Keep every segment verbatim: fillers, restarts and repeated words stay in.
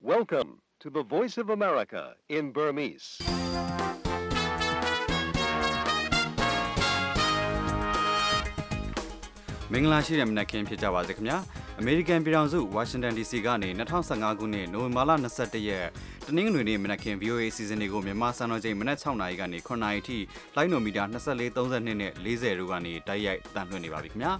Welcome to the Voice of America in Burmese. ။မင်္ဂလာရှိတဲ့မနက်ခင်းဖြစ်ကြပါစေခင်ဗျာ။ American ပြည်ထောင်စု Washington ဒီ စီ ကနေ၂၀၁၅ခုနှစ်နိုဝင်ဘာလ၂၁ရက်တနင်္ဂနွေနေ့မနက်ခင်း V O A စီစဉ်တွေကိုမြန်မာစံတော်ချိန်မနက်၆နာရီကနေ၇နာရီထိလိုင်းနိုမီတာ၂၄ ၃၂နဲ့၄၀တို့ကနေတိုက်ရိုက်တန်လှည့်နေပါပြီခင်ဗျာ။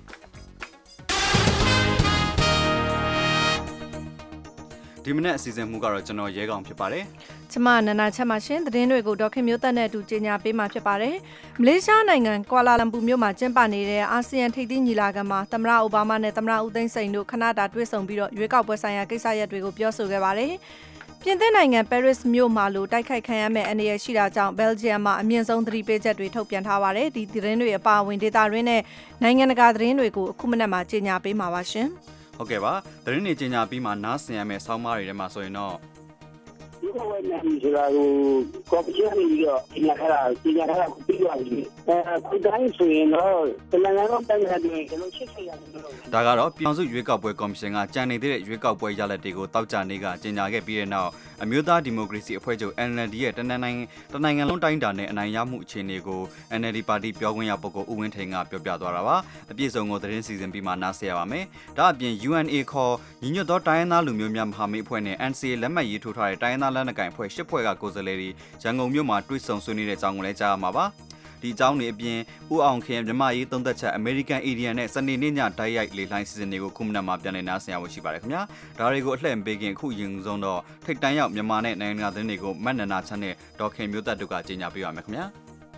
ဒီမနက်အစီအစဉ်မှုကတော့ကျွန်တော်ရဲကောင်ဖြစ်ပါတယ်။ကျမနန္ဒာချက်ပါရှင်သတင်းတွေကိုဒေါက်ခင်မျိုးသက်နဲ့အတူကြေညာပေးမှာဖြစ်ပါတယ်။မလေးရှားနိုင်ငံကွာလာလမ်ပူမြို့မှာကျင်းပနေတဲ့အာဆီယံထိပ်သီးညီလာခံမှာသမ္မတအိုဘားမားနဲ့သမ္မတဦးသိန်းစိန်တို့ခဏတာတွေ့ဆုံပြီးတော့ရွေးကောက်ပွဲဆိုင်ရာကိစ္စရပ်တွေကိုပြောဆိုခဲ့ပါတယ်။ပြင်သစ်နိုင်ငံပဲရစ်မြို့မှာလိုတိုက်ခိုက်ခံရမယ့်အနေရရှိတာကြောင့်ဘယ်လ်ဂျီယံမှာအမြင့်ဆုံးသတိပေးချက်တွေထုတ်ပြန်ထားပါတယ်။ဒီသတင်းတွေအပါအဝင်ဒေတာရင်းနဲ့နိုင်ငံတကာသတင်းတွေကိုအခုမနက်မှာကြေညာပေးမှာပါရှင်။ဟုတ်ကဲ့ပါသတင်းတွေကြေညာပြီးမှနားဆင်ရမယ့်ဆောင်းပါးတွေထဲမှာဆိုရင်တော့ဒီကဝဲနေဆိုတာကိုကော်ပီရှင်နေပြီးတော့ဒီညခါဒီညခါကိုပြီးသွားပြီအဲတိုင်းဆိုရင်တော့တမန်တော်တိုင်းတဲ့ကျွန်တော်ရှစ်ဆယ်ရတယ်လို့ဒါကတော့ပြည်အောင်စုရွေးကောက်ပွဲကော်မရှင်ကကြံနေတဲ့ရွေးကောက်ပွဲရလဒ်တွေကိုတောက်ကြနေကကြေညာခဲ့ပြီးတဲ့နောက်အမျိုးသားဒီမိုကရေစီအဖွဲ့ချုပ် N L D ရဲ့တနင်္လာနေ့တနိုင်ငံလုံးတိုင်းတာနဲ့အနိုင်ရမှုအခြေအနေကို N L D ပါတီပြောခွင့်ရပုဂ္ဂိုလ်ဦးဝင်းထိန်ကပြောပြသွားတာပါအပြည့်စုံကိုသတင်းစီစဉ်ပြီးမှနားဆင်ရပါမယ်ဒါအပြင် U N A ခေါ်ညီညွတ်သောတိုင်းရင်းသားလူမျိုးများမဟာမိတ်အဖွဲ့နဲ့ N C A လက်မှတ်ရေးထိုးထားတဲ့တိုင်းရင်းသားလက်နက်ကိုင်အဖွဲ့ရှစ်ဖွဲ့ကကိုယ်စားလှယ်တွေရန်ကုန်မြို့မှာတွေ့ဆုံဆွေးနွေးတဲ့အကြောင်းကိုလည်းကြားရမှာပါဒီအကြောင်းတွေအပြင်ဦးအောင်ခင်မြန်မာရေးသုံးသက်ချက် American Indian နဲ့စနေနေ့ညတိုက်ရိုက်လေလှိုင်းစီစဉ်တွေကိုခုမနက်မှာပြန်လည်နားဆင်ရဖို့ရှိပါတယ်ခင်ဗျာဒါတွေကိုအလှည့်ပေးခင်အခုရင်ဆုံးတော့ထိတ်တန်းရောက်မြန်မာနဲ့နိုင်ငံတကာသတင်းတွေကိုမတ်နနာချမ်းနဲ့ဒေါ်ခင်မျိုးသက်တို့ကကြေညာပေးပါမယ်ခင်ဗျာ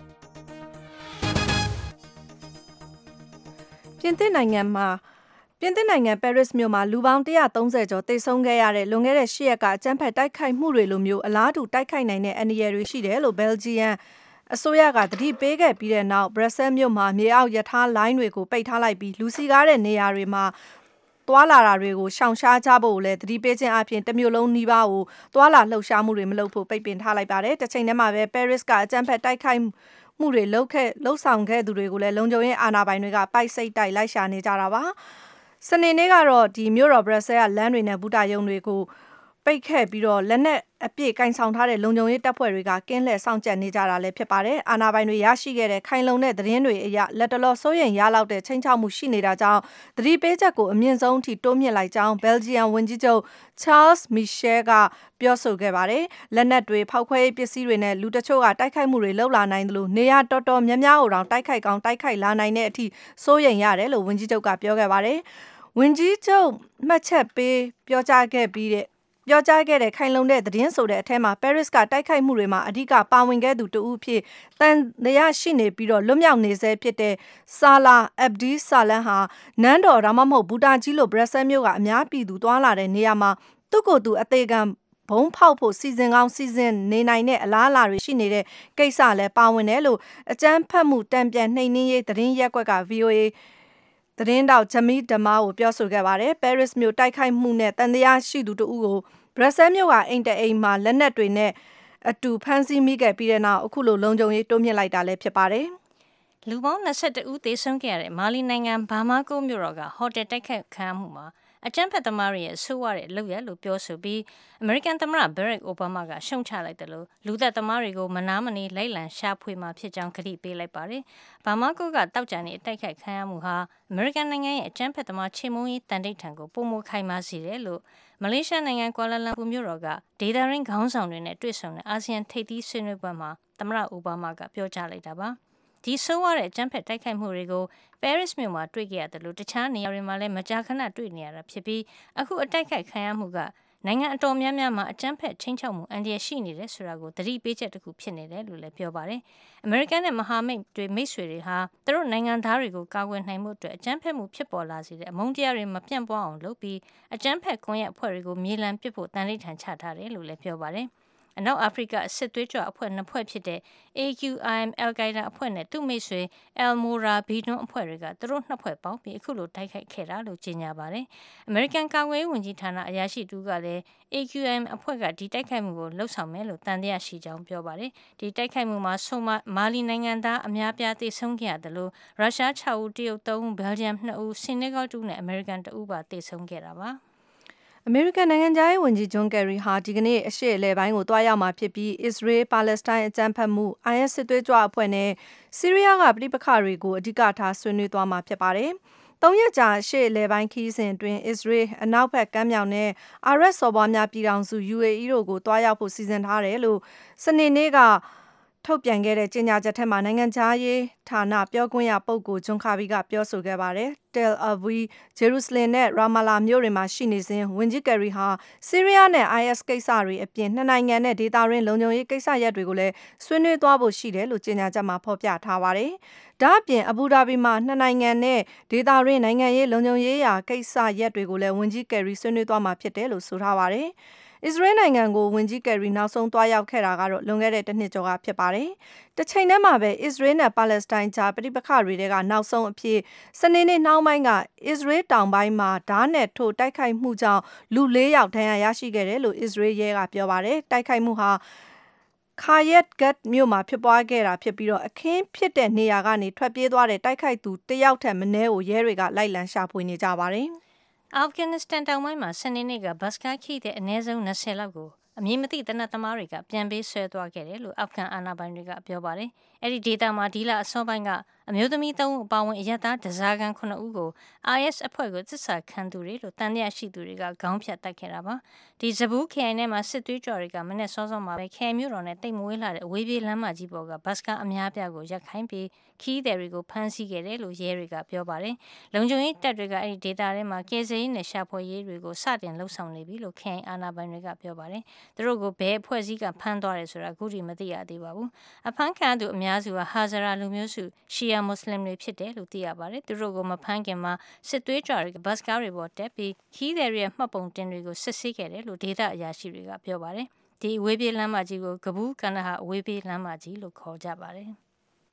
ပြင်သစ်နိုင်ငံမှာပြင်သစ်နိုင်ငံပဲရစ်မြို့မှာလူပေါင်းone hundred thirtyကျော်တိတ်ဆုံးခဲ့ရတဲ့လွန်ခဲ့တဲ့eightရက်ကအကြမ်းဖက်တိုက်ခိုက်မှုတွေလိုမျိုးအလားတူတိုက်ခိုက်နိုင်တဲ့အန္တရာယ်တွေရှိတယ်လို့ဘယ်လ်ဂျီယံအစိုးရကတတိပေးခဲ့ပြီးတဲ့နောက်ဘရက်ဆဲမြို့မှာမြေအောက်ရထားလိုင်းတွေကိုပိတ်ထားလိုက်ပြီးလူစီကားတဲ့နေရာတွေမှာသွာလာတာတွေကိုရှောင်ရှားကြဖို့လည်းတတိပေးခြင်းအပြင်တစ်မျိုးလုံးနှီးပါးကိုသွာလာလှုပ်ရှားမှုတွေမလုပ်ဖို့ပိတ်ပင်ထားလိုက်ပါတယ်တစ်ချိန်တည်းမှာပဲပဲရစ်ကအကြမ်းဖက်တိုက်ခိုက်မှုတွေလုပ်ခဲ့လှုပ်ဆောင်ခဲ့သူတွေကိုလည်းလုံခြုံရေးအာဏာပိုင်တွေကပိုက်စိတ်တိုက်လိုက်ရှာနေကြတာပါစနေနေ့ကတော့ဒီမြို့တော်ဘရက်ဆဲကလမ်းတွေနဲ့ဘူတာရုံတွေကိုပိတ်ခဲ့ပြီးတော့လက်နက်အပြည့်ကင်ဆောင်ထားတဲ့လုံခြုံရေးတပ်ဖွဲ့တွေကကင်းလှည့်စောင့်ကြပ်နေကြတာလည်းဖြစ်ပါတယ်အာဏာပိုင်တွေရရှိခဲ့တဲ့ခိုင်လုံတဲ့သတင်းတွေအရလက်တလောစိုးရိမ်ရလောက်တဲ့ချိန်ချောက်မှုရှိနေတာကြောင့်သတိပေးချက်ကိုအမြင့်ဆုံးအထိတိုးမြင့်လိုက်ကြောင်းဘယ်လ်ဂျီယံဝန်ကြီးချုပ် Charles Michel ကပြောဆိုခဲ့ပါတယ်လက်နက်တွေဖောက်ခွဲရေးပစ္စည်းတွေနဲ့လူတချို့ကတိုက်ခိုက်မှုတွေလှုပ်လာနိုင်တယ်လို့နေရတော်တော်များများကိုတောင်တိုက်ခိုက်ကောင်းတိုက်ခိုက်လာနိုင်တဲ့အထိစိုးရိမ်ရတယ်လို့ဝန်ကြီးချုပ်ကပြောခဲ့ပါတယ်ဝန်ကြီးချုပ်မှတ်ချက်ပေးပြောကြားခဲ့ပြီးတဲ့ပြောကြားခဲ့တဲ့ခိုင်လုံတဲ့သတင်းဆိုတဲ့အထက်မှာပဲရစ်ကတိုက်ခိုက်မှုတွေမှာအဓိကပါဝင်ခဲ့သူတဦးဖြစ်တန်တရားရှိနေပြီးတော့လွတ်မြောက်နေဆဲဖြစ်တဲ့ဆာလာအက်ဘ်ဒီဆာလန်ဟာနန်းတော်ဒါမှမဟုတ်ဘူတာကြီးလိုဘရက်ဆဲမြို့ကအများပြည်သူသွားလာတဲ့နေရာမှာသူ့ကိုယ်သူအသေးခံဘုံဖောက်ဖို့စီစဉ်ကောင်းစီစဉ်နေနိုင်တဲ့အလားအလာတွေရှိနေတဲ့ကိစ္စလည်းပါဝင်တယ်လို့အကြမ်းဖက်မှုတံပြန်နှိမ်နင်းရေးသတင်းရက်ကွက်က V O Aသတင်းတောက်ဂျမီဒမာကိုပြောဆိုခဲ့ပါတယ်ပဲရစ်မြို့တိုက်ခိုက်မှုနဲ့တန်တရားရှိသူတို့ကိုဘရက်ဆဲမြို့ကအိမ်တအိမ်မှာလက်နက်တွေနဲ့အတူဖမ်းဆီးမိခဲ့ပြီးတဲ့နောက်အခုလိုလုံခြုံရေးတိုးမြင့်လိုက်တာလည်းဖြစ်ပါတယ်လူပေါင်းtwenty-oneဦးသေဆုံးခဲ့ရတဲ့မာလီနိုင်ငံဘာမာကိုမြို့တော်ကဟိုတယ်တိုက်ခိုက်ခံရမှုမှာအကြမ်းဖက်သမားတွေရဲ့ဆိုးဝါးတဲ့လုပ်ရက်လို့ပြောဆိုပြီးအမေရိကန်သမ္မတဘရက်အိုဘားမားကရှုံချလိုက်တယ်လို့လူသက်သမားတွေကိုမနာမနေလိုက်လံရှာဖွေမှာဖြစ်ကြောင်းကတိပေးလိုက်ပါတယ်။ဘာမာကိုကတောက်ကြနေအတိုက်ခိုက်ခံရမှုဟာအမေရိကန်နိုင်ငံရဲ့အကြမ်းဖက်သမားချေမှုန်းရေးတန်တိတ်ထံကိုပုံမခိုင်မာစေတယ်လို့မလေးရှားနိုင်ငံကွာလာလမ်ပူမြို့တော်ကဒေတာရင်းခေါင်းဆောင်တွေနဲ့တွေ့ဆုံတဲ့အာဆီယံထိပ်သီးဆွေးနွေးပွဲမှာသမ္မတအိုဘားမားကပြောကြားလိုက်တာပါ။ဒီဆိုးဝါးတဲ့အကြမ်းဖက်တိုက်ခိုက်မှုတွေကိုပဲရစ်မြို့မှာတွေ့ခဲ့ရတယ်လို့တခြားနေရာတွေမှာလည်းမကြာခဏတွေ့နေရတာဖြစ်ပြီးအခုအတိုက်ခိုက်ခံရမှုကနိုင်ငံအတော်များများမှာအကြမ်းဖက်ချင်းချောက်မှုအန္တရာယ်ရှိနေတယ်ဆိုတာကိုသတိပေးချက်တစ်ခုဖြစ်နေတယ်လို့လည်းပြောပါတယ်။အမေရိကန်နဲ့မဟာမိတ်တွေမိတ်ဆွေတွေဟာသူတို့နိုင်ငံသားတွေကိုကာကွယ်နိုင်မှုအတွက်အကြမ်းဖက်မှုဖြစ်ပေါ်လာစေတဲ့အမုန်းတရားတွေမပြန့်ပွားအောင်လုပ်ပြီးအကြမ်းဖက်ကွန်ရက်အဖွဲ့တွေကိုမြေလှန်ပစ်ဖို့တန်လိထန်ချထားတယ်လို့လည်းပြောပါတယ်။အနောက်အာဖရိကစစ်သွေးကြွအဖွဲ့နှစ်ဖွဲ့ဖြစ်တဲ့ A Q I M Al-Qaeda အဖွဲ့နဲ့သူ့မိတ်ဆွေ Al-Mura Bidun အဖွဲ့တွေကသူတို့နှစ်ဖွဲ့ပေါင်းပြီးအခုလိုတိုက်ခိုက်ခဲ့တာလို့ကြေညာပါတယ်။အမေရိကန်ကာကွယ်ရေးဝန်ကြီးဌာနအရာရှိတူကလည်း A Q I M အဖွဲ့ကဒီတိုက်ခိုက်မှုကိုလှုပ်ဆောင်မယ်လို့တန်တရားရှိကြောင်းပြောပါတယ်။ဒီတိုက်ခိုက်မှုမှာဆိုမာလီနိုင်ငံသားအများပြားသေဆုံးခဲ့ရတယ်လို့ရုရှားsixဦးတရုတ်threeဦးဘယ်လ်ဂျီယံtwoဦးဆီနီဂေါtwoနဲ့အမေရိကန်twoဦးပါသေဆုံးခဲ့တာပါ။အမေရိကန်နိုင်ငံသားရေးဝန်ကြီးဂျွန်ကယ်ရီဟာဒီကနေ့အရှေ့အလယ်ပိုင်းကိုတွားရောက်မှာဖြစ်ပြီးအစ္စရေးပါလက်စတိုင်းအကြမ်းဖက်မှု အိုင်အက်စ် စစ်သွေးကြွအဖွဲ့နဲ့ဆီးရီးယားကပဋိပက္ခတွေကိုအဓိကထားဆွေးနွေးသွားမှာဖြစ်ပါတယ်။သုံးရက်ကြာအရှေ့အလယ်ပိုင်းခရီးစဉ်အတွင်းအစ္စရေးအနောက်ဘက်ကမ်းမြောင်နဲ့အာရပ်စော်ဘွားများပြည်ထောင်စု ယူအေအီ တို့ကိုတွားရောက်ဖို့စီစဉ်ထားတယ်လို့စနေနေ့ကထုတ်ပြန်ခဲ့တဲ့ကြေညာချက်ထဲမှာနိုင်ငံခြားရေးဌာနပြောခွင့်ရပုဂ္ဂိုလ်ဂျွန်ခါဘီကပြောဆိုခဲ့ပါတယ်။ Tel Aviv, Jerusalem နဲ့ Ramallah မြို့တွေမှာရှိနေစဉ်ဝန်ကြီးကယ်ရီဟာဆီးရီးယားနဲ့ အိုင်အက်စ် ကိစ္စတွေအပြင်နှစ်နိုင်ငံနဲ့ဒေသတွင်းလုံခြုံရေးကိစ္စရပ်တွေကိုလည်းဆွေးနွေးသွားဖို့ရှိတယ်လို့ကြေညာချက်မှာဖော်ပြထားပါတယ်။ဒါ့အပြင်အဘူဒါဘီမှာနှစ်နိုင်ငံနဲ့ဒေသတွင်းနိုင်ငံရေးလုံခြုံရေးရာကိစ္စရပ်တွေကိုလည်းဝန်ကြီးကယ်ရီဆွေးနွေးသွားမှာဖြစ်တယ်လို့ဆိုထားပါတယ်။အစ္စရေးနိုင်ငံကိုဝန်ကြီးကယ်ရီနောက်ဆုံးတွားရောက်ခဲ့တာကတော့လွန်ခဲ့တဲ့တစ်နှစ်ကျော်ကဖြစ်ပါတယ်။တစ်ချိန်တည်းမှာပဲအစ္စရေးနဲ့ပါလက်စတိုင်းကြားပဋိပက္ခတွေကနောက်ဆုံးအဖြစ်စနေနေ့နှောင်းပိုင်းကအစ္စရေးတောင်ပိုင်းမှာဓာတ်နဲ့ထိုးတိုက်ခိုက်မှုကြောင့်လူလေးယောက်ဒဏ်ရာရရှိခဲ့တယ်လို့အစ္စရေးရဲကပြောပါတယ်။တိုက်ခိုက်မှုဟာခါယက်ဂတ်မြို့မှာဖြစ်ပွားခဲ့တာဖြစ်ပြီးတော့အခင်းဖြစ်တဲ့နေရာကနေထွက်ပြေးသွားတဲ့တိုက်ခိုက်သူတယောက်ထက်မနည်းကိုရဲတွေကလိုက်လံရှာဖွေနေကြပါတယ်။အာဖဂန်နစ္စတန်တောင်ပိုင်းမှာစနေနေ့ကဘတ်စကားခီးတဲ့အနည်းဆုံး၂၀လောက်ကိုအမည်မသိတနတ်သမားတွေကပြန်ပေးဆွဲသွားခဲ့တယ်လို့အာဖဂန်အာဏာပိုင်တွေကပြောပါတယ်။အဲဒီဒေသမှာဒီလအစောပိုင်းကအမျိုးသမီးသုံးဦးအပါအဝင်အရက်သားဒဇာကန်ခုနှစ်ဦးကို အိုင်အက်စ် အဖွဲ့ကိုသစ္စာခံသူတွေလို့တန်တရားရှိသူတွေကခေါင်းဖြတ်တိုက်ခဲ့တာပါ။ဒီဇဘူးခရိုင်ထဲမှာစစ်သွေးကြွတွေကမနေ့စောစောမှာပဲခရိုင်မြို့တော်နဲ့တိတ်မဝေးလာတဲ့အဝေးပြေးလမ်းမကြီးပေါ်ကဘတ်စကားအများပြားကိုရက်ခိုင်းပြီးခီးသည်တွေကိုဖမ်းဆီးခဲ့တယ်လို့ရဲတွေကပြောပါတယ်။လုံခြုံရေးတပ်တွေကအဲဒီဒေသထဲမှာကယ်ဆယ်ရေးနဲ့ရှာဖွေရေးတွေကိုစတင်လှုပ်ဆောင်နေပြီလို့ခရိုင်အာဏာပိုင်တွေကပြောပါတယ်။သူတို့ကိုဘယ်အဖွဲ့အစည်းကဖမ်းသွားတယ်ဆိုတာအခုထိမသိရသေးပါဘူး။အဖမ်းခံသူအများစုဟာဟာဇရာလူမျိုးစုရှီယာမွတ်စလင်တွေဖြစ်တယ်လို့သိရပါတယ်။သူတို့ကိုမဖမ်းခင်မှာစစ်သွေးကြွတွေကဘတ်စကားတွေပေါ်တက်ပြီးခီးသည်တွေရဲ့မှတ်ပုံတင်တွေကိုစစ်ဆေးခဲ့တယ်လို့ဒေသအရာရှိတွေကပြောပါတယ်။ဒီအဝေးပြေးလမ်းမကြီးကိုကဘူးကန်ဒါဟာအဝေးပြေးလမ်းမကြီးလို့ခေါ်ကြပါတယ်။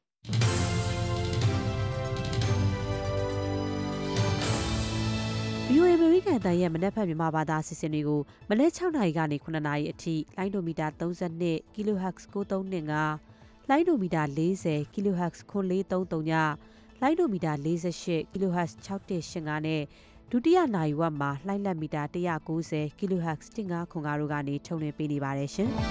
ဗီအိုအေ အမေရိကန်အသံရဲ့မနက်ဖြန်မြန်မာဘာသာအစီအစဉ်တွေကိုမနက်၆နာရီကနေခုနှစ်နာရီအထိလိုင်းဒိုမီတာသုံး၂ kilohertz ၉၃၂၅လိုင်းဒိုမီတာ၄၀ kilohertz ခွန်၄၃၃ညလိုင်းဒိုမီတာ၄၈ kilohertz ၆၁၈၅နဲ့ဒုတိယနာရီဝက်မှာလှိုင်းလက်မီတာ၁၉၀ kilohertz ၁၅ခွန်၅တို့ကနေထုတ်လွှင့်ပေးနေပါတယ်ရှင်။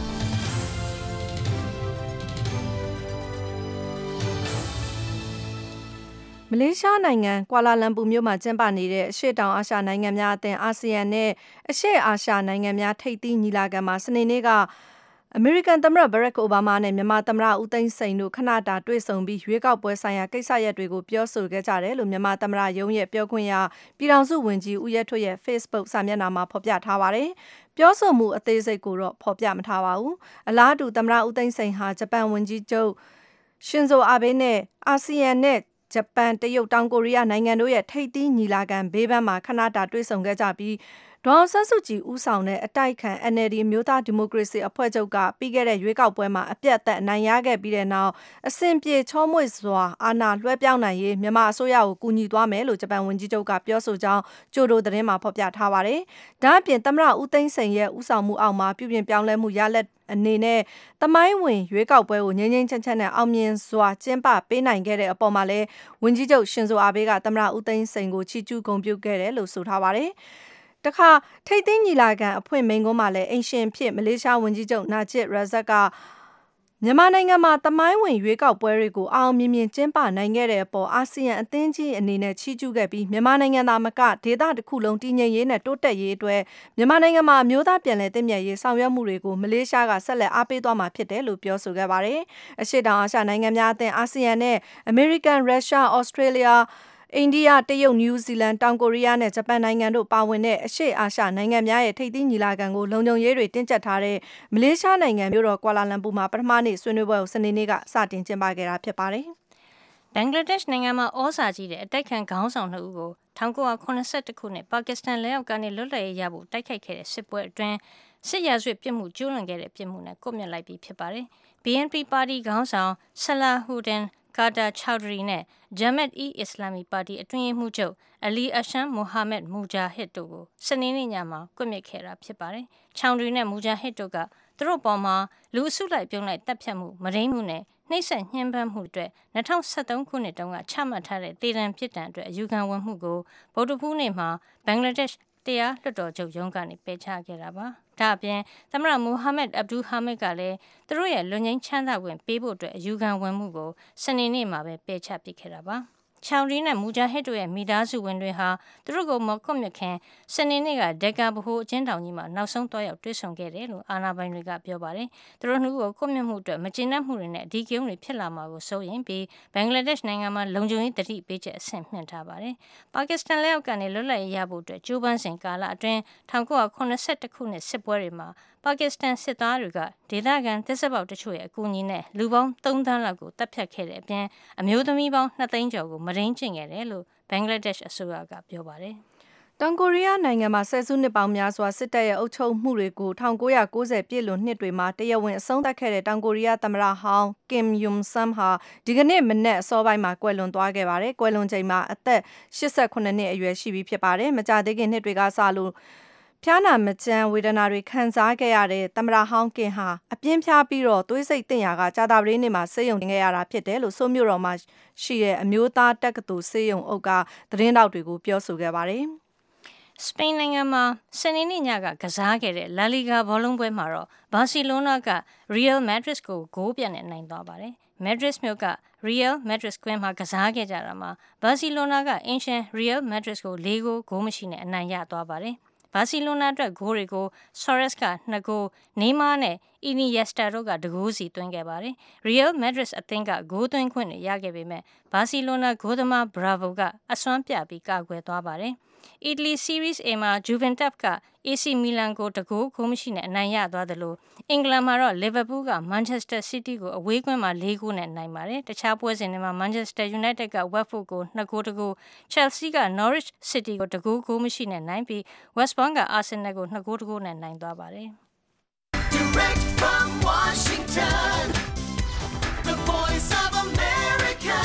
မလေးရှားနိုင်ငံကွာလာလမ်ပူမြို့မှာကျင်းပနေတဲ့အရှေ့တောင်အာရှနိုင်ငံများအသင်းအာဆီယံနဲ့အရှေ့အာရှနိုင်ငံများထိပ်သီးညီလာခံမှာစနေနေ့ကအမေရိကန်သမ္မတဘရက်ခ်အိုဘားမားနဲ့မြန်မာသမ္မတဦးသိန်းစိန်တို့ခဏတာတွေ့ဆုံပြီးရွေးကောက်ပွဲဆိုင်ရာကိစ္စရပ်တွေကိုပြောဆိုခဲ့ကြတယ်လို့မြန်မာသမ္မတရုံးရဲ့ပြောခွင့်ရပြည်ထောင်စုဝန်ကြီးဦးရဲထွဋ်ရဲ့ Facebook စာမျက်နှာမှာဖော်ပြထားပါတယ်။ပြောဆိုမှုအသေးစိတ်ကိုတော့ဖော်ပြမထားပါဘူး။အလားတူသမ္မတဦးသိန်းစိန်ဟာဂျပန်ဝန်ကြီးချုပ်ရှင်ဇိုအာဘေးနဲ့အာဆီယံနဲ့ဂျပန်တရုတ်တောင်ကိုရီးယားနိုင်ငံတို့ရဲ့ထိပ်သီးညီလာခံဘေးပန်းမှာခဏတာတွေ့ဆုံခဲ့ကြပြီးဒေါ်အောင်ဆန်းစုကြည်ဦးဆောင်တဲ့အတိုက်ခံ အန်အယ်လ်ဒီ မျိုးသားဒီမိုကရေစီအဖွဲ့ချုပ်ကပြီးခဲ့တဲ့ရွေးကောက်ပွဲမှာအပြတ်အသတ်အနိုင်ရခဲ့ပြီးတဲ့နောက်အဆင်ပြေချောမွေ့စွာအာဏာလွှဲပြောင်းနိုင်ရေးမြန်မာအစိုးရကိုကူညီသွားမယ်လို့ဂျပန်ဝန်ကြီးချုပ်ကပြောဆိုကြောင်းကျိုဒိုသတင်းမှာဖော်ပြထားပါတယ်။ဒါ့အပြင်သမ္မတဦးသိန်းစိန်ရဲ့ဦးဆောင်မှုအောက်မှာပြုပြင်ပြောင်းလဲမှုရလဒ်အနေနဲ့သမိုင်းဝင်ရွေးကောက်ပွဲကိုငြိမ်းငြိမ်းချမ်းချမ်းနဲ့အောင်မြင်စွာကျင်းပပေးနိုင်ခဲ့တဲ့အပေါ်မှာလည်းဝန်ကြီးချုပ်ရှင်ဇိုအာဘေးကသမ္မတဦးသိန်းစိန်ကိုချီးကျူးဂုဏ်ပြုခဲ့တယ်လို့ဆိုထားပါတယ်။တခါထိပ်သီးညီလာခံအဖွင့်မိန့်ခွန်းမှာလည်းအိမ်ရှင်ဖြစ်မလေးရှားဝန်ကြီးချုပ်နာဂျစ်ရာဇက်ကမြန်မာနိုင်ငံမှာသမိုင်းဝင်ရွေးကောက်ပွဲတွေကိုအောင်မြင်မြင်ကျင်းပနိုင်ခဲ့တဲ့အပေါ်အာဆီယံအသင်းကြီးအနေနဲ့ချီးကျူးခဲ့ပြီးမြန်မာနိုင်ငံသားမကဒေသတစ်ခုလုံးတည်ငြိမ်ရေးနဲ့တိုးတက်ရေးအတွက်မြန်မာနိုင်ငံမှာအမျိုးသားပြန်လည်သင့်မြတ်ရေးဆောင်ရွက်မှုတွေကိုမလေးရှားကဆက်လက်အားပေးသွားမှာဖြစ်တယ်လို့ပြောဆိုခဲ့ပါတယ်။အရှေ့တောင်အာရှနိုင်ငံများအသင်းအာဆီယံနဲ့အမေရိကန်၊ရုရှား၊ဩစတြေးလျအိန္ဒိယ၊တရုတ်၊နယူးဇီလန်၊တောင်ကိုရီးယားနဲ့ဂျပန်နိုင်ငံတို့ပါဝင်တဲ့အရှေ့အာရှနိုင်ငံများရဲ့ထိပ်သီးညီလာခံကိုလုံခြုံရေးတွေတင်းကျပ်ထားတဲ့မလေးရှားနိုင်ငံမြို့တော်ကွာလာလမ်ပူမှာပထမနေ့ဆွေးနွေးပွဲကိုစနေနေ့ကစတင်ကျင်းပခဲ့တာဖြစ်ပါတယ်။ဘင်္ဂလားဒေ့ရှ်နိုင်ငံမှာဩဇာကြီးတဲ့အတိုက်ခံခေါင်းဆောင်နှစ်ဦးကို၁၉၇၁ခုနှစ်ပါကစ္စတန်လက်အောက်ကနေလွတ်လပ်ရေးရဖို့တိုက်ခိုက်ခဲ့တဲ့စစ်ပွဲအတွင်းစစ်ရာဇဝတ်ပြစ်မှုကျူးလွန်ခဲ့တဲ့ပြစ်မှုနဲ့ကွပ်မျက်လိုက်ပြီးဖြစ်ပါတယ်။ ဘီ အန် ပီ ပါတီခေါင်းဆောင်ဆလာဟူဒင်ကာတာချောက်ဒရီနဲ့ဂျမတ်အီအစ္စလာမီပါတီအတွင်းရေးမှူးချုပ်အလီအရှမ်မိုဟာမက်မူဂျာဟစ်တို့ကိုစနေနေ့ညမှာကွပ်မျက်ခဲ့တာဖြစ်ပါတယ်။ချောင်ဒရီနဲ့မူဂျာဟစ်တို့ကသူတို့ပေါ်မှာလူအစုလိုက်ပြုံးလိုက်တပ်ဖြတ်မှုမဒိမ်းမှုနဲ့နှိပ်စက်ညှဉ်းပန်းမှုအတွက်၂၀၁၃ခုနှစ်တုန်းကချမှတ်ထားတဲ့သေဒဏ်ပြစ်ဒဏ်အတွက်အယူခံဝင်မှုကိုဗုဒ္ဓဟူးနေ့မှာဘင်္ဂလားဒေ့ရှ်တရားလွှတ်တော်ချုပ်ရုံးကနေပယ်ချခဲ့တာပါ။ဒါအပြင်သမ္မတမိုဟာမက်အဗ်ဒူဟာမစ်ကလည်းသူတို့ရဲ့လွတ်ငြိမ်းချမ်းသာခွင့်ပေးဖို့အတွက်အယူခံဝင်မှုကိုစနေနေ့မှာပဲပယ်ချပစ်ခဲ့တာပါ။ချောင်ရီနဲ့မူဂျာဟစ်တို့ရဲ့မိသားစုဝင်တွေဟာသူတို့ကိုမကွတ်မြခင်စနေနေ့ကဒက်ကာဗဟိုအချင်းတောင်ကြီးမှာနောက်ဆုံးတွားရောက်တွေ့ဆုံခဲ့တယ်လို့အာဏာပိုင်တွေကပြောပါတယ်။သူတို့နှစ်ဦးကိုကွတ်မြမှုအတွက်မကျေနပ်မှုတွေနဲ့အဓိကရုဏ်းတွေဖြစ်လာမှာကိုစိုးရိမ်ပြီးဘင်္ဂလားဒေ့ရှ်နိုင်ငံမှာလုံခြုံရေးတတိပေးချက်အဆင့်မြင့်ထားပါတယ်။ပါကစ္စတန်လက်အောက်ကနေလွတ်လပ်ရေးရဖို့အတွက်ကြိုးပမ်းစဉ်ကာလအတွင်း၁၉၇၁ခုနှစ်စစ်ပွဲတွေမှာပါကစ္စတန်စစ်သားတွေကဒေသခံသစ္စာပေါက်တချို့ရဲ့အကူအညီနဲ့လူပေါင်းသုံးသန်းလောက်ကိုတပ်ဖြတ်ခဲ့တဲ့အပြင်အမျိုးသမီးပေါင်းနှစ်သိန်းကျော်ကိုမရင်းကျင့်ခဲ့တယ်လို့ဘင်္ဂလားဒေ့ရှ်အစိုးရကပြောပါတယ်။တောင်ကိုရီးယားနိုင်ငံမှာဆယ်စုနှစ်ပေါင်းများစွာစစ်တပ်ရဲ့အုပ်ချုပ်မှုတွေကို၁၉၉၀ပြည့်လွန်နှစ်တွေမှာတရားဝင်အဆုံးသတ်ခဲ့တဲ့တောင်ကိုရီးယားသမ္မတဟောင်းကင်ယွန်ဆမ်ဟာဒီကနေ့မနက်အစောပိုင်းမှာကွယ်လွန်သွားခဲ့ပါတယ်။ကွယ်လွန်ချိန်မှာအသက်၈၈နှစ်အရွယ်ရှိပြီဖြစ်ပါတယ်။မကြာသေးခင်နှစ်တွေကစလို့ဖျားနာမကျန်းဝေဒနာတွေခံစားခဲ့ရတဲ့သမ္မတဟောင်းကင်ဟာအပြင်းဖျားပြီးတော့သွေးစိတ်တင်ရာကကြာသပတေးနေ့မှာဆေးရုံတင်ခဲ့ရတာဖြစ်တယ်လို့ဆိုမြို့တော်မှာရှိတဲ့အမျိုးသားတက္ကသိုလ်ဆေးရုံအုပ်ကသတင်းတောက်တွေကိုပြောဆိုခဲ့ပါတယ်။စပိန်နိုင်ငံမှာစနေနေ့ညကကစားခဲ့တဲ့လာလီဂါဘောလုံးပွဲမှာတော့ဘာစီလိုနာကရီယယ်မက်ဒရစ်ကိုဂိုးပြတ်နဲ့နိုင်သွားပါတယ်။မက်ဒရစ်မြို့ကရီယယ်မက်ဒရစ်ကွင်းမှာကစားခဲ့ကြတာမှာဘာစီလိုနာကအင်ရှင်ရီယယ်မက်ဒရစ်ကို၄ဂိုးဂိုးမရှိနဲ့အနိုင်ရသွားပါတယ်။ဘာစီလိုနာအတွက်ဂိုးတွေကိုဆော်ရက်စ်ကနှစ်ဂိုးနေမားနဲ့အီနီယက်စတာတို့ကတဂိုးစီသွင်းခဲ့ပါတယ်။ Real Madrid အသင်းကဂိုးသွင်းခွင့်တွေရခဲ့ပေမဲ့ဘာစီလိုနာဂိုးသမား Bravo ကအစွမ်းပြပြီးကာကွယ်သွားပါတယ်။ Italy Series A မှာ Juventus က A C Milan ကိုတဂိုးဂိုးမရှိနဲ့အနိုင်ရသွားတယ်လို့အင်္ဂလန်မှာတော့ Liverpool က Manchester City ကိုအဝေးကွင်းမှာ၄ဂိုးနဲ့နိုင်ပါတယ်။တခြားပွဲစဉ်တွေမှာ Manchester United က Watford ကို၂ဂိုးတဂိုး Chelsea က Norwich City ကိုတဂိုးဂိုးမရှိနဲ့နိုင်ပြီး West Brom က Arsenal ကို၂ဂိုးတဂိုးနဲ့နိုင်သွားပါတယ်။ Direct from Washington, the Voice of America,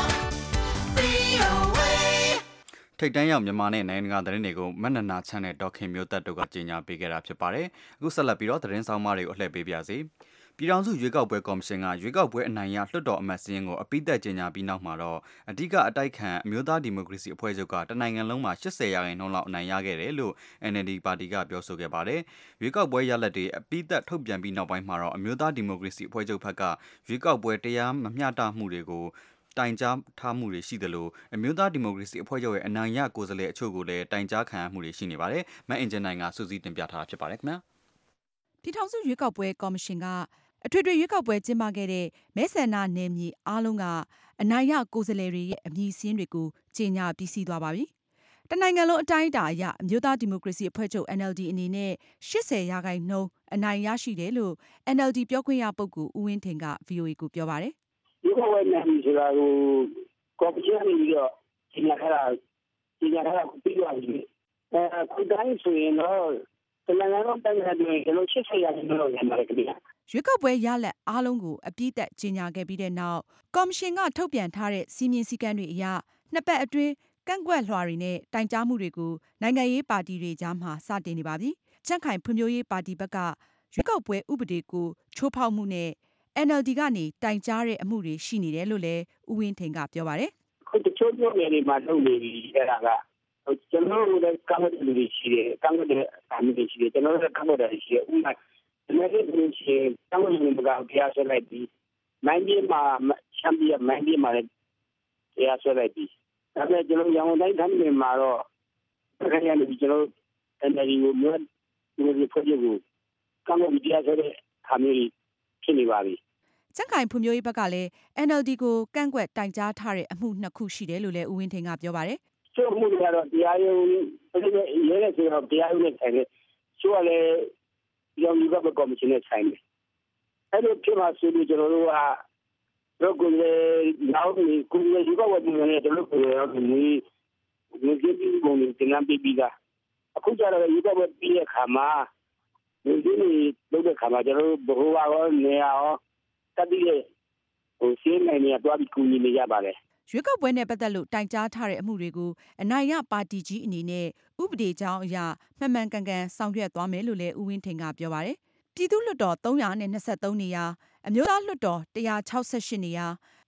V O A ထိတ်တန်းရောက်မြန်မာနဲ့နိုင်ငံတကာသတင်းတွေကိုမနနာချမ်းနဲ့ဒေါခင်မျိုးသက်တို့ကကြေညာပေးခဲ့တာဖြစ်ပါတယ်။အခုဆက်လက်ပြီးတော့သတင်းဆောင်မတွေကိုအလှည့်ပေးပါစီ။ပြည်ထောင်စုရွေးကောက်ပွဲကော်မရှင်ကရွေးကောက်ပွဲအနိုင်ရလွှတ်တော်အမတ်စည်းကိုအပိသက်ကြေညာပြီးနောက်မှာတော့အဓိကအတိုက်ခံအမျိုးသားဒီမိုကရေစီအဖွဲ့ချုပ်ကတနိုင်ငံလုံးမှာ၈၀ရာခိုင်နှုန်းလောက်အနိုင်ရခဲ့တယ်လို့ N L D ပါတီကပြောဆိုခဲ့ပါတယ်။ရွေးကောက်ပွဲရလဒ်တွေအပိသက်ထုတ်ပြန်ပြီးနောက်ပိုင်းမှာတော့အမျိုးသားဒီမိုကရေစီအဖွဲ့ချုပ်ဘက်ကရွေးကောက်ပွဲတရားမမျှတမှုတွေကိုတိုင်ကြားထားမှုတွေရှိတယ်လို့အမျိုးသားဒီမိုကရေစီအဖွဲ့ချုပ်ရဲ့အနိုင်ရကိုယ်စားလှယ်အချို့ကိုလည်းတိုင်ကြားခံရမှုတွေရှိနေပါတယ်။မန်အင်ဂျင်နိုင်ကစူးစီးတင်ပြထားတာဖြစ်ပါတယ်ခင်ဗျာ။ပြည်ထောင်စုရွေးကောက်ပွဲကော်မရှင်ကအထွေထွေရွေးကောက်ပွဲကျင်းပခဲ့တဲ့မဲဆန္ဒနယ်မြေအားလုံးကအနိုင်ရကိုယ်စားလှယ်တွေရဲ့အမည်စာရင်းတွေကိုကြေညာပြီးစီးသွားပါပြီ။တနိုင်ငံလုံးအတိုင်းအတာအရအမျိုးသားဒီမိုကရေစီအဖွဲ့ချုပ် N L D အနေနဲ့၈၀ရာခိုင်နှုန်းအနိုင်ရရှိတယ်လို့ N L D ပြောခွင့်ရပုဂ္ဂိုလ်ဦးဝင်းထင်က ဗွီအိုအေကိုပြောပါတယ်။ဒီကောဝဲနယ်မြေဆိုတာကိုကော်မရှင်ကနေပြီးတော့ကြေညာထားတာကြေညာထားတာပြီးသွားပြီ။အဲခုတိုင်းဆိုရင်တော့တနိုင်ငံလုံးတိုင်းပြည်တွေကျွန်တော်၈၀ရာခိုင်နှုန်းလောက်ရမှာလေခင်ဗျာ။ရွေးကောက်ပွဲရလဒ်အားလုံးကိုအပြည့်အစုံကြေညာခဲ့ပြီးတဲ့နောက်ကော်မရှင်ကထုတ်ပြန်ထားတဲ့စည်းမျဉ်းစည်းကမ်းတွေအရနှစ်ပတ်အတွင်းကန့်ကွက်လွှာတွေနဲ့တိုင်ကြားမှုတွေကိုနိုင်ငံရေးပါတီတွေကြားမှာစတင်နေပါပြီ။ကြံ့ခိုင်ဖွံ့ဖြိုးရေးပါတီဘက်ကရွေးကောက်ပွဲဥပဒေကိုချိုးဖောက်မှုနဲ့ N L D ကနေတိုင်ကြားတဲ့အမှုတွေရှိနေတယ်လို့လည်းဦးဝင်းထင်ကပြောပါတယ်။အခုတချို့မျိုးတွေမှာလုပ်နေပြီအဲ့ဒါကကျွန်တော်တို့လည်းကောင်းတဲ့လူတွေရှိတယ်ကောင်းတဲ့အမှုတွေရှိတယ်ကျွန်တော်တို့လည်းကောင်းတဲ့လူတွေရှိတယ်ဥပမာဒီနေ့ဒီရှိတောင်းလို့မကောင်းတရားဆွဲလိုက်ပြီးမိုင်းပြေးမှာချမ်းပြေးမိုင်းပြေးမှာလည်းတရားဆွဲလိုက်ပြီးဒါပေမဲ့ကျွန်တော်ရောင်တိုင်းထမ်းနေမှာတော့ခရီးရနေကျွန်တော် N L D ကိုမျိုးဒီဖွဲ့ချုပ်ကိုကောင်းတဲ့တရားဆွဲတဲ့ဟာမျိုးဖြစ်နေပါပြီကြံ့ခိုင်ဖွံ့ဖြိုးရေးဘက်ကလည်း N L D ကိုကန့်ကွက်တိုင်ကြားထားတဲ့အမှုနှစ်ခုရှိတယ်လို့လည်းဦးဝင်းထင်ကပြောပါတယ်ကျိုးမှုတွေကတော့တရားရုံးရဲရဲဆိုတော့တရားရုံးနဲ့ဆိုင်တယ်ကျိုးကလည်းရောင်ယူကကော်မရှင်နဲ့ဆိုင်တယ်အဲ့လိုဖြစ်မှာဆိုလို့ကျွန်တော်တို့ကတော့ကိုယ်နောက်ကိုကိုယ်ယူကဝတ်နေတယ်ကျွန်တော်တို့ကတော့ဒီဒီဒီဒီဘုံနဲ့တင်မ်းပြီးပြီးကအခုကျတော့ယူကဝတ်ပြီးတဲ့ခါမှာဒီဒီလုပ်တဲ့ခါမှာကျွန်တော်တို့ဘိုးဘွားရောနေရောတတိယဟိုရှင်းနေနေတော့ပြီးကူညီနေရပါတယ်ရွေးကောက်ပွဲနဲ့ပတ်သက်လို့တိုင်ကြားထားတဲ့အမှုတွေကိုအနိုင်ရပါတီကြီးအနေနဲ့ဥပဒေကြောင်းအရမှန်မှန်ကန်ကန်ဆောင်ရွက်သွားမယ်လို့လည်းဦးဝင်းထင်ကပြောပါတယ်။ပြည်သူ့လွှတ်တော်၃၂၃နေရာအမျိုးသားလွှတ်တော်၁၆၈နေရာ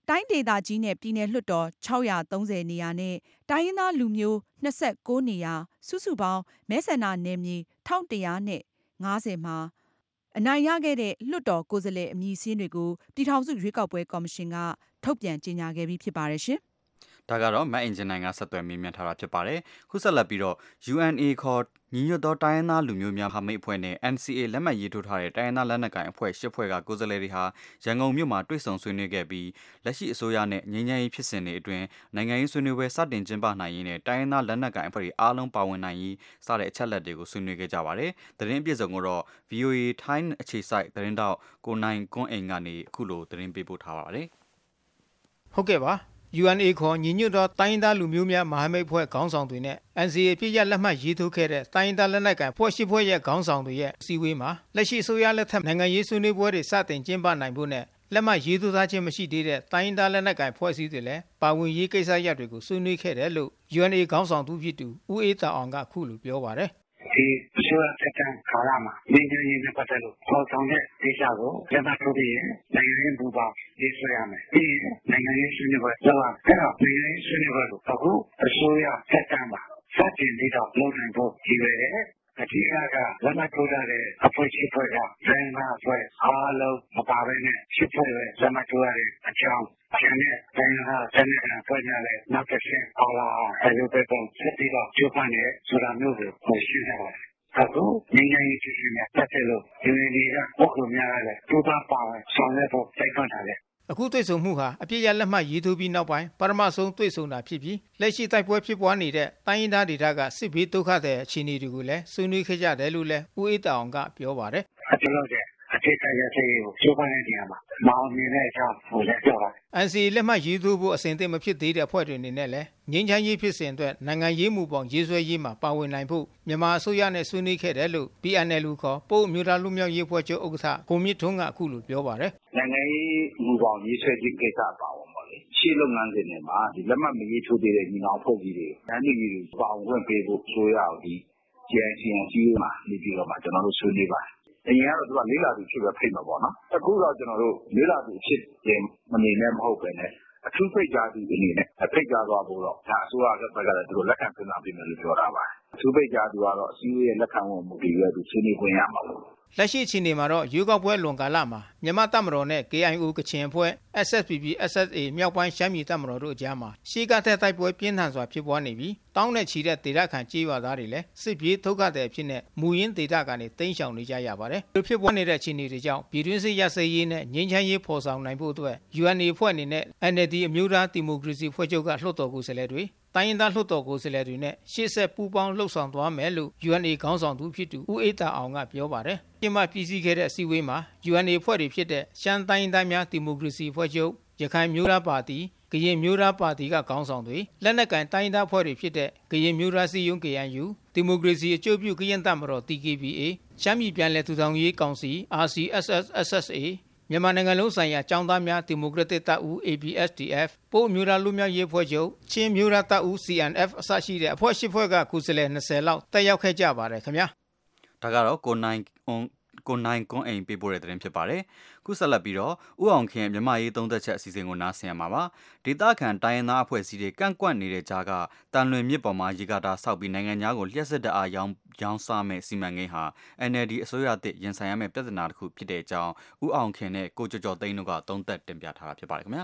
တိုင်းဒေသကြီးနဲ့ပြည်နယ်လွှတ်တော်၆၃၀နေရာနဲ့တိုင်းရင်းသားလူမျိုး၂၉နေရာစုစုပေါင်းမဲဆန္ဒနယ်မြေ၁၁၅၀မှာအနိုင်ရခဲ့တဲ့လွှတ်တော်ကိုယ်စားလှယ်အမည်စာရင်းတွေကိုပြည်ထောင်စုရွေးကောက်ပွဲကော်မရှင်ကထုတ်ပြန်ကြေညာခဲ့ပြီးဖြစ်ပါတယ်ရှင်။ဒါကတော့မတ်အင်ဂျင်နိုင်ကဆက်သွယ်မေးမြန်းထားတာဖြစ်ပါတယ်။ခုဆက်လက်ပြီးတော့ ယူအန်အေ ခေါ်ညီညွတ်သောတိုင်းရင်းသားလူမျိုးများဟာမိတ်အဖွဲ့နဲ့ အန်စီအေ လက်မှတ်ရေးထိုးထားတဲ့တိုင်းရင်းသားလက်နက်ကိုင်အဖွဲ့၈ဖွဲ့ကကိုယ်စားလှယ်တွေဟာရန်ကုန်မြို့မှာတွေ့ဆုံဆွေးနွေးခဲ့ပြီးလက်ရှိအစိုးရနဲ့ငြိမ်းချမ်းရေးဖြစ်စဉ်တွေအတွင်းနိုင်ငံရေးဆွေးနွေးပွဲစတင်ကျင်းပနိုင်ရေးနဲ့တိုင်းရင်းသားလက်နက်ကိုင်အဖွဲ့တွေအားလုံးပါဝင်နိုင်ရေးစတဲ့အချက်လက်တွေကိုဆွေးနွေးခဲ့ကြပါတယ်။သတင်းအပြည့်စုံကိုတော့ ဗွီအိုအေ ထိုင်းအခြေစိုက်သတင်းတောက်ကိုနိုင်ကွန်းအိမ်ကနေအခုလိုသတင်းပေးပို့ထားပါတယ်။ဟုတ်ကဲ့ပါယူအန်အေ ခေါ်ညီညွတ်သောတိုင်းရင်းသားလူမျိုးများမဟာမိတ်အဖွဲ့ခေါင်းဆောင်တွေနဲ့ အန်စီအေ ပြည်ရလက်မှတ်ရေးထိုးခဲ့တဲ့တိုင်းရင်းသားလက်နက်ကိုင်ဖွဲ့ရှိဖွဲ့ရဲ့ခေါင်းဆောင်တွေရဲ့အစည်းအဝေးမှာလက်ရှိအစိုးရလက်ထက်နိုင်ငံရေးဆွေးနွေးပွဲတွေစတင်ကျင်းပနိုင်ဖို့နဲ့လက်မှတ်ရေးထိုးထားခြင်းမရှိသေးတဲ့တိုင်းရင်းသားလက်နက်ကိုင်ဖွဲ့စည်းတွေလည်းပါဝင်ရေးကိစ္စရပ်တွေကိုဆွေးနွေးခဲ့တယ်လို့ ယူအန်အေ ခေါင်းဆောင်သူဖြစ်သူဦးအေးတာအောင်ကအခုလိုပြောပါတယ်ဒီအစိုးရတက်တန်းကာလမှာနေနေရင်းနဲ့ပတ်သက်လို့ပေါ်ဆောင်တဲ့ဒေသကိုလက်မှတ်ထိုးပြီးရင်နိုင်ငံရေးဘူပါရေးဆွဲရမယ်ပြီးရင်နိုင်ငံရေးဆွေးနွေးပွဲလုပ်ရမယ်အဲ့တော့နိုင်ငံရေးဆွေးနွေးပွဲကိုအခုအစိုးရတက်တန်းမှာစတင်ပြီးတော့လုပ်နိုင်ဖို့ရည်ရွယ်တယ်အဓိကကလက်မှတ်ထိုးထားတဲ့အဖွဲ့ရှိဖွဲ့ကတိုင်းမှာဖွဲ့အားလုံးမပါဘဲနဲ့ရှိဖွဲ့ပဲလက်မှတ်ထိုးရတဲ့အကြောင်းကျန်တဲ့တိုင်းဟာတနင်္လာဖွဲ့ကြတဲ့နောက်တစ်ဆင့်ပါလာအဲ့လိုပဲပုံစံပြီးတော့ကျုပ်ကနေဆိုတာမျိုးကိုရှင်းရပါတယ်အခုငင်းငင်းကြီးကြီးနဲ့တက်တယ်လို့ဒီနေ့ကဘုက္ခုများလည်းတူပါပါဆောင်ရွက်ဖို့တိုက်တွန်းထားတယ်အခုတွေ့ဆုံမှုဟာအပြည့်ရလက်မှတ်ရေးထိုးပြီးနောက်ပိုင်းပထမဆုံးတွေ့ဆုံတာဖြစ်ပြီးလက်ရှိတိုက်ပွဲဖြစ်ပွားနေတဲ့တိုင်းရင်းသားဒေသကစစ်ဘေးဒုက္ခတဲ့အခြေအနေတွေကိုလည်းဆွေးနွေးခဲ့ကြတယ်လို့လည်းဦးအေးတောင်ကပြောပါတယ်အကျလို့တဲ့အထက်ကရတဲ့ကိုကျိုးပန်းတဲ့နေရာမှာမောင်မြင်တဲ့အကြောင်းကိုလည်းပြောပါတယ်။ အန်စီအေ လက်မှတ်ရေးထိုးဖို့အစဉ်အသင့်မဖြစ်သေးတဲ့အဖွဲ့တွေအနေနဲ့လည်းငြိမ်းချမ်းရေးဖြစ်စဉ်အတွက်နိုင်ငံရေးမူပေါင်းရေးဆွဲရေးမှာပါဝင်နိုင်ဖို့မြန်မာအစိုးရနဲ့ဆွေးနွေးခဲ့တယ်လို့ ပီ အန် အယ်လ် ခေါ်ပို့မျိုးသားလူမျိုးရေးဖွဲ့ချုပ်ဥက္ကဋ္ဌကိုမြင့်ထွန်းကအခုလိုပြောပါတယ်။နိုင်ငံရေးမူပေါင်းရေးဆွဲခြင်းကိစ္စပါဝင်ပါလေ။ရှေ့လုပ်ငန်းစဉ်တွေမှာဒီလက်မှတ်မရေးထိုးသေးတဲ့ညီနောင်အဖွဲ့အစည်းတွေတန်းတူညီတူပါဝင်ခွင့်ပေးဖို့ဆိုရအောင်ဒီ ဂျီ အိုင် စီ အန် စီ မှာနေပြီးတော့မှကျွန်တော်တို့ဆွေးနွေးပါတယ်။အရင်ကတော့သူကလေးလာသူဖြစ်ပဲဖိတ်မှာပေါ့နော်အခုတော့ကျွန်တော်တို့လေးလာသူဖြစ်ရင်မနေနဲ့မဟုတ်ပဲနဲ့အထူးဖိတ်ကြားသူအနေနဲ့ဖိတ်ကြားသွားဖို့တော့ဒါအစိုးရဘက်ကလည်းသူတို့လက်ခံပြန်လာပြီလို့ပြောတာပါအထူးဖိတ်ကြားသူကတော့အစည်းအဝေးရဲ့လက်ခံမှုမူတည်ပြီးသူဆွေးနွေးခွင့်ရမှာလို့လက်ရှိအခြေအနေမှာတော့ရွေးကောက်ပွဲလွန်ကာလမှာမြန်မာတပ်မတော်နဲ့ ကေ အိုင် အို ကချင်အဖွဲ့ အက်စ် အက်စ် ပီ ပီ အက်စ် အက်စ် အေ မြောက်ပိုင်းရှမ်းပြည်တပ်မတော်တို့အကြားမှာရှေးကတဲ့တိုက်ပွဲပြင်းထန်စွာဖြစ်ပွားနေပြီးတောင်းနဲ့ချီတဲ့ဒေသခံကြေးရွာသားတွေလည်းစစ်ပြေးဒုက္ခသည်အဖြစ်နဲ့မူရင်းဒေသကနေတိမ်းရှောင်နေကြရပါတယ်။ဒီဖြစ်ပွားနေတဲ့အခြေအနေတွေကြောင့်ပြည်တွင်းစစ်ရပ်စဲရေးနဲ့ငြိမ်းချမ်းရေးဖော်ဆောင်နိုင်ဖို့အတွက် ယူအန်အေ အဖွဲ့အနေနဲ့ အန် အယ်လ် ဒီ အမျိုးသားဒီမိုကရေစီဖွဲ့ချုပ်ကလွှတ်တော်ကိုယ်စားလှယ်တွေတိုင်းရင်းသားလွှတ်တော်ကိုယ်စားလှယ်တွေနဲ့ရှေ့ဆက်ပူးပေါင်းလှုပ်ဆောင်သွားမယ်လို့ ယူအန်အေ ခေါင်းဆောင်သူဖြစ်သူဦးအေးတာအောင်ကပြောပါတယ်။ဒီမှာပြည်စည်းခဲ့တဲ့အစည်းအဝေးမှာ ယူအန်အေ အဖွဲ့တွေဖြစ်တဲ့ရှမ်းတိုင်းရင်းသားများဒီမိုကရေစီဖွဲ့ချုပ်ရခိုင်မျိုးသားပါတီကရင်မျိုးသားပါတီကခေါင်းဆောင်တွေလက်နက်ကိုင်တိုင်းသားဖွဲ့တွေဖြစ်တဲ့ကရင်မျိုးသားစီယုံ ကေ အန် ယူ ဒီမိုကရေစီအကျိုးပြုကရင်တပ်မတော် တီ ကေ ဘီ အေ ရှမ်းပြည်ပြည်နယ်ထူထောင်ရေးကောင်စီ အာ စီ အက်စ် အက်စ် အက်စ် အေ မြန်မာနိုင်ငံလုံးဆိုင်ရာကျောင်းသားများဒီမိုကရက်တစ်တပ်ဦး အေ ဘီ အက်စ် ဒီ အက်ဖ် ပို့မျိုးသားလူမျိုးရေးဖွဲ့ချုပ်ချင်းမျိုးသားတပ်ဦး စီ အန် အက်ဖ် အစရှိတဲ့အဖွဲ့ရှစ်ဖွဲ့ကကိုယ်စားလှယ်၂၀လောက်တက်ရောက်ခဲ့ကြပါတယ်ခင်ဗျာဒါကတော့ကိုနိုင်ကိုနိုင်ကွန်းအိမ်ပေးပို့တဲ့သတင်းဖြစ်ပါတယ်ခုဆက်လက်ပြီးတော့ဥအောင်ခင်မြမရေးသုံးသက်ချက်အစီအစဉ်ကိုနားဆင်ရမှာပါဒေသခံတိုင်းရင်းသားအဖွဲ့အစည်းတွေကန့်ကွက်နေတဲ့ကြားကတန်လွင်မြစ်ပေါ်မှာရေကာတာဆောက်ပြီးနိုင်ငံသားကိုလျှက်စစ်တအားရောင်းရောင်းစားမဲ့စီမံကိန်းဟာ အန် အယ်လ် ဒီ အစိုးရသစ်ရင်ဆိုင်ရမယ့်ပြဿနာတစ်ခုဖြစ်တဲ့အကြောင်းဥအောင်ခင်နဲ့ကိုကျော်ကျော်သိန်းတို့ကသုံးသပ်တင်ပြထားတာဖြစ်ပါတယ်ခင်ဗျာ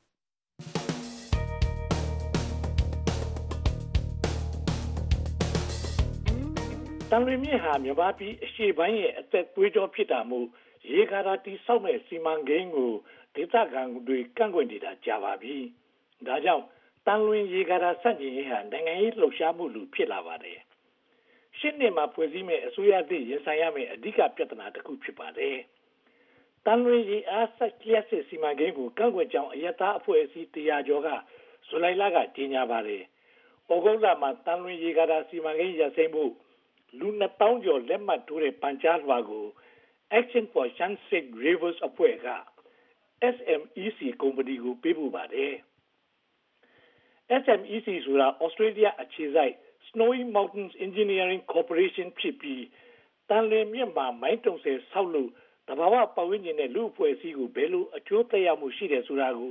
တန်လွင်မြစ်ဟာမြန်မာပြည်အရှေ့ပိုင်းရဲ့အသက်သွေးကြောဖြစ်တာမို့ရေကာတာတိဆောက်မဲ့စီမံကိန်းကိုဒေသခံတွေကန့်ကွက်နေတာကြာပါပြီ။ဒါကြောင့်တန်လွင်ရေကာတာစန့်ကျင်ရေးဟာနိုင်ငံရေးလှုပ်ရှားမှုလိုဖြစ်လာပါတယ်။ရှစ်နှစ်မှာဖွဲ့စည်းမဲ့အစိုးရသစ်ရင်ဆိုင်ရမယ့်အဓိကပြဿနာတစ်ခုဖြစ်ပါတယ်။တန်လွင်ရေအားစိုက်လျှက်စစ်စီမံကိန်းကိုကန့်ကွက်ကြောင်းအယက်သားအဖွဲ့အစည်းတရာကျော်ကဇူလိုင်လကကြေညာပါတယ်။ဩဂုတ်လမှာတန်လွင်ရေကာတာစီမံကိန်းရပ်ဆိုင်းဖို့လူနှစ်သောင်းကျော်လက်မှတ်ထိုးတဲ့ပန်ကြားလွှာကို Action for Shan-Sik Rivers အဖွဲ့က အက်စ် အမ် အီ စီ ကုမ္ပဏီကိုပေးပို့ပါတယ်။ အက်စ် အမ် အီ စီ ဆိုတာ Australia အခြေစိုက် Snowy Mountains Engineering Corporation ဖြစ်ပြီးတန်လွင်မြစ်မှာမိုင်းတုံဆယ်ဆောက်လို့သဘာဝပတ်ဝန်းကျင်နဲ့လူ့အဖွဲ့အစည်းကိုဘယ်လိုအကျိုးသက်ရောက်မှုရှိတယ်ဆိုတာကို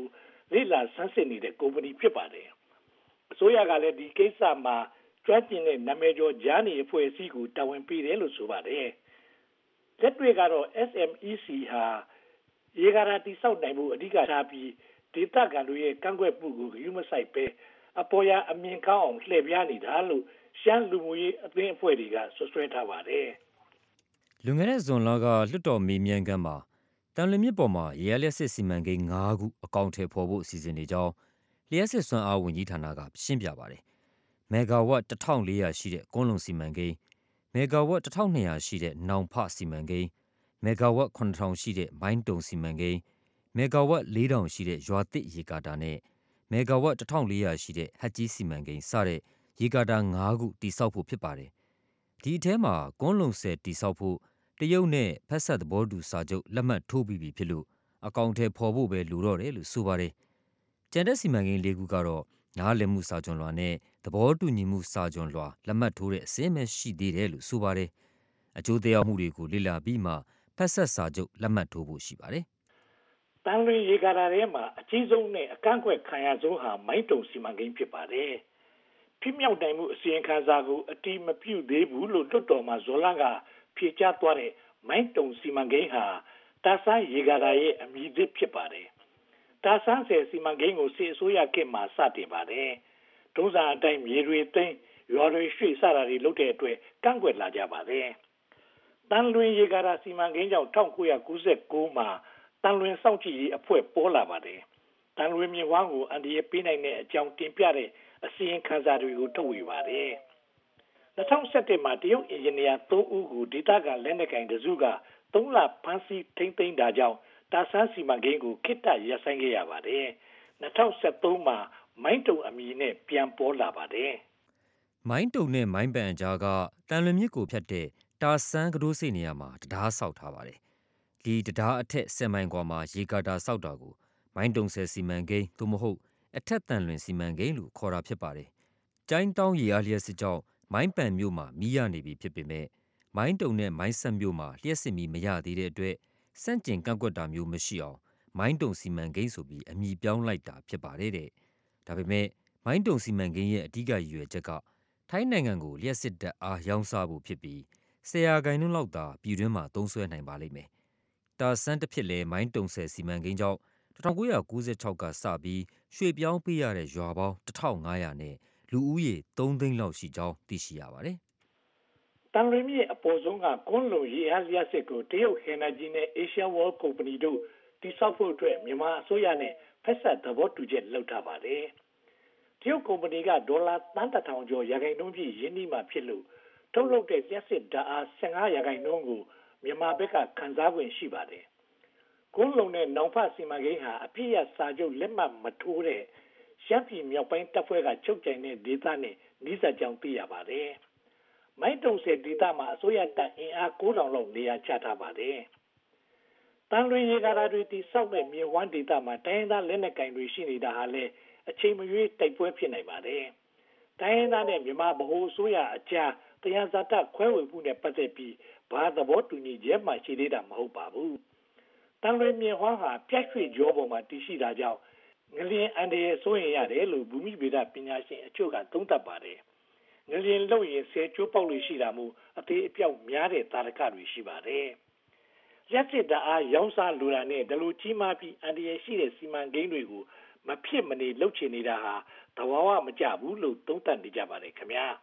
လေ့လာဆန်းစစ်နေတဲ့ကုမ္ပဏီဖြစ်ပါတယ်အစိုးရကလည်းဒီကိစ္စမှာကျွမ်းကျင်တဲ့နာမည်ကျော်ဂျာနီအဖွဲ့အစည်းကိုတာဝန်ပေးတယ်လို့ဆိုပါတယ်လက်တွေ့ကတော့ S M E C ဟာရေကာတာတိစောက်နိုင်မှုအဓိကထားပြီးဒေသခံတွေရဲ့ကန့်ကွက်မှုကိုယူမဆိုင်ပဲအပေါ်ရအမြင်ကောင်းအောင်လှည့်ပြားနေတာလို့ရှမ်းလူမှုရေးအသင်းအဖွဲ့တွေကဆွဆွဲထားပါတယ်လွန်ခဲ့တဲ့ဇွန်လကလွှတ်တော်မေးမြန်းခန်းမှာတန်လွင်မြစ်ပေါ်မှာရေအားလျှပ်စစ်စီမံကိန်း၅ခုအကောင့်ထဲပေါ်ဖို့အစီအစဉ်တွေကြောင်းလျှပ်စစ်စွမ်းအားဝန်ကြီးဌာနကရှင်းပြပါတယ်။မဂါဝတ်တစ်ထောင်လေးရာရှိတဲ့ကွန်းလုံစီမံကိန်းမဂါဝတ်တစ်ထောင်နှစ်ရာရှိတဲ့နောင်ဖစီမံကိန်းမဂါဝတ်ခုနှစ်ထောင်ရှိတဲ့မိုင်းတုံစီမံကိန်းမဂါဝတ်လေးထောင်ရှိတဲ့ရွာသစ်ရေကာတာနဲ့မဂါဝတ်တစ်ထောင်လေးရာရှိတဲ့ဟတ်ကြီးစီမံကိန်းစတဲ့ရေကာတာ၅ခုတိစောက်ဖို့ဖြစ်ပါတယ်။ဒီအထဲမှာကွန်းလုံဆယ်တိစောက်ဖို့တရုတ်နဲ့ဖက်ဆက်သဘောတူစာချုပ်လက်မှတ်ထိုးပြီးပြီဖြစ်လို့အကောင့်ထဲပေါ်ဖို့ပဲလိုတော့တယ်လို့ဆိုပါတယ်။ကျန်တဲ့စီမံကိန်း၄ခုကတော့နားလည်မှုစာချုပ်လွှာနဲ့သဘောတူညီမှုစာချုပ်လွှာလက်မှတ်ထိုးတဲ့အစင်းပဲရှိသေးတယ်လို့ဆိုပါတယ်။အကျိုးသက်မှုတွေကိုလေ့လာပြီးမှဖက်ဆက်စာချုပ်လက်မှတ်ထိုးဖို့ရှိပါတယ်။တန်လွင်ရေကာတာထဲမှာအကြီးဆုံးနဲ့အကန့်အကွက်ခံရဆုံးဟာမိုင်းတုံစီမံကိန်းဖြစ်ပါတယ်။ဖြစ်မြောက်နိုင်မှုအစီရင်ခံစာကိုအတိမပြုသေးဘူးလို့လွှတ်တော်မှာဇော်လကဖြေကြားသွားတဲ့မိုင်းတုံစီမံကိန်းဟာတာဆန်းရေကာတာရဲ့အမည်သစ်ဖြစ်ပါတယ်။တာဆန်းဆယ်စီမံကိန်းကိုစစ်အစိုးရခေတ်မှာစတင်ပါတယ်။ဒုံးစာအတိုင်းမြေတွေသိမ်းရွာတွေရွှေ့စတာတွေလုပ်တဲ့အတွက်ကန့်ကွက်လာကြပါတယ်။တန်လွင်ရေကာတာစီမံကိန်းကြောင့်၁၉၉၉မှာတန်လွင်စောင့်ကြည့်ရေးအဖွဲ့ပေါ်လာပါတယ်။တန်လွင်မြစ်ဝှမ်းကိုအန်ဒီရဲ့ပေးနိုင်တဲ့အကြောင်းတင်ပြတဲ့အစီရင်ခံစာတွေကိုထုတ်ဝေပါတယ်။၂၀၁၁မှာတရုတ်အင်ဂျင်နီယာ၃ဦးကိုဒေသခံလက်နက်ကိုင်တစုကသုံးလဖမ်းဆီးထိန်းသိမ်းတာကြောင့်တာဆန်းစီမံကိန်းကိုခေတ္တရပ်ဆိုင်းခဲ့ရပါတယ်။၂၀၁၃မှာမိုင်းတုံအမည်နဲ့ပြန်ပေါ်လာပါတယ်။မိုင်းတုံနဲ့မိုင်းပန်အကြားကတန်လွင်မြစ်ကိုဖြတ်တဲ့တာဆန်းကတိုးစိတ်နေရာမှာတရားဆောက်ထားပါတယ်။ဒီတရားအထက်ဆယ်မိုင်ကွာမှာရေကာတာဆောက်တာကိုမိုင်းတုံဆယ်စီမံကိန်းသို့မဟုတ်အထက်တန်လွင်စီမံကိန်းလို့ခေါ်တာဖြစ်ပါတယ်။ကျိုင်းတောင်းရေအားလျှပ်စစ်ကြောင့်မိုင်းပန်မြို့မှာမီးရနေပြီဖြစ်ပေမဲ့မိုင်းတုံနဲ့မိုင်းဆက်မြို့မှာလျှက်စစ်မီးမရသေးတဲ့အတွက်စန့်ကျင်ကန့်ကွက်တာမျိုးမရှိအောင်မိုင်းတုံစီမံကိန်းဆိုပြီးအမည်ပြောင်းလိုက်တာဖြစ်ပါတယ်တဲ့။ဒါပေမဲ့မိုင်းတုံစီမံကိန်းရဲ့အဓိကရည်ရွယ်ချက်ကထိုင်းနိုင်ငံကိုလျှက်စစ်ဓာတ်အားရောင်းစားဖို့ဖြစ်ပြီးဆယ်ရာခိုင်နှုန်းလောက်သာပြည်တွင်းမှာသုံးစွဲနိုင်ပါလိမ့်မယ်။တာဆန်းတစ်ဖြစ်လဲမိုင်းတုံဆယ်စီမံကိန်းကြောင့်၁၉၉၆ကစပြီးရွှေ့ပြောင်းပေးရတဲ့ရွာပေါင်း၁၅၀၀နဲ့လူဦးရေ၃သိန်းလောက်ရှိကြောင်းသိရှိရပါတယ်။တန်လွင်မြစ်အပေါ်ဆုံးကကွန်းလုံရေအားလျှပ်စစ်ကိုတရုတ်ဟန်နာဂျီနဲ့ Asia World Company တို့တိစောက်ဖို့အတွက်မြန်မာအစိုးရနဲ့ဖက်ဆက်သဘောတူချက်လုပ်ထားပါတယ်။တရုတ်ကုမ္ပဏီကဒေါ်လာသန်းတစ်ထောင်ကျော်ရာခိုင်နှုန်းပြည့်ရင်းနှီးမှဖြစ်လို့ထုတ်လုပ်တဲ့လျှပ်စစ်ဓာတ်အား၁၅ရာခိုင်နှုန်းကိုမြန်မာဘက်ကခံစား권ရှိပါတယ်။ကွန်းလုံနဲ့နောင်ဖစီမံကိန်းဟာအပြည့်ရစာချုပ်လက်မှတ်မထိုးတဲ့ရှမ်းပြည်မြောက်ပိုင်းတပ်ဖွဲ့ကချုပ်ကြိုင်တဲ့ဒေသနဲ့နှိစက်ကြောင်သိရပါတယ်။မိုင်းတုံဆယ်ဒေသမှာအစိုးရတပ်အင်အား၉ထောင်လောက်နေရာချထားပါတယ်။တန်လွင်ရေကာတာတွေတိစောက်တဲ့မြေဝမ်းဒေသမှာတိုင်းရင်းသားလက်နက်ကင်တွေရှိနေတာဟာလည်းအချိန်မရွေးတိုက်ပွဲဖြစ်နိုင်ပါတယ်။တိုင်းရင်းသားနဲ့မြန်မာဗဟိုအစိုးရအကြားတရားဇာတခွဲဝေမှုနဲ့ပတ်သက်ပြီးဘာသဘောတူညီချက်မှရှိသေးတာမဟုတ်ပါဘူး။တန်လွင်မြေဝမ်းဟာပြတ်ရွှေ့ကြောပေါ်မှာတည်ရှိတာကြောင့်ငလျင်အန်ဒီရဲ့စိုးရင်ရတယ်လို့ဘူမိဗေဒပညာရှင်အချို့ကသုံးသပ်ပါတယ်။ငလျင်လုံရင်ဆဲကျိုးပေါက်လို့ရှိတာမို့အသေးအပြောက်များတဲ့သာရကတွေရှိပါတယ်။ရက်စစ်တအားရောင်းစားလိုတာနဲ့ဒလိုကြီးမားပြီးအန်ဒီရဲ့ရှိတဲ့စီမံကိန်းတွေကိုမဖြစ်မနေလှုပ်ချင်နေတာဟာသဘာဝမကျဘူးလို့သုံးသပ်နေကြပါတယ်ခင်ဗျာ။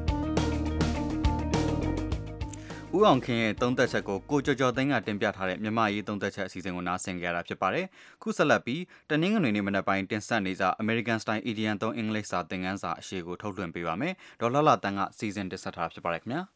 ဦးအောင်ခင်ရဲ့သုံးသက်ချက်ကိုကိုကျော်ကျော်သိန်းကတင်ပြထားတဲ့မြန်မာရေးသုံးသက်ချက်အစီအစဉ်ကိုနားဆင်ကြရတာဖြစ်ပါတယ်။ခုဆက်လက်ပြီးတနင်္ဂနွေနေ့မနက်ပိုင်းတင်ဆက်နေကြ American Style Idiom သုံးအင်္ဂလိပ်စာသင်ခန်းစာအရှိကိုထုတ်လွှင့်ပေးပါမယ်။ဒေါ်လာလာတန်းကစီစဉ်တင်ဆက်ထားဖြစ်ပါတယ်ခင်ဗျာ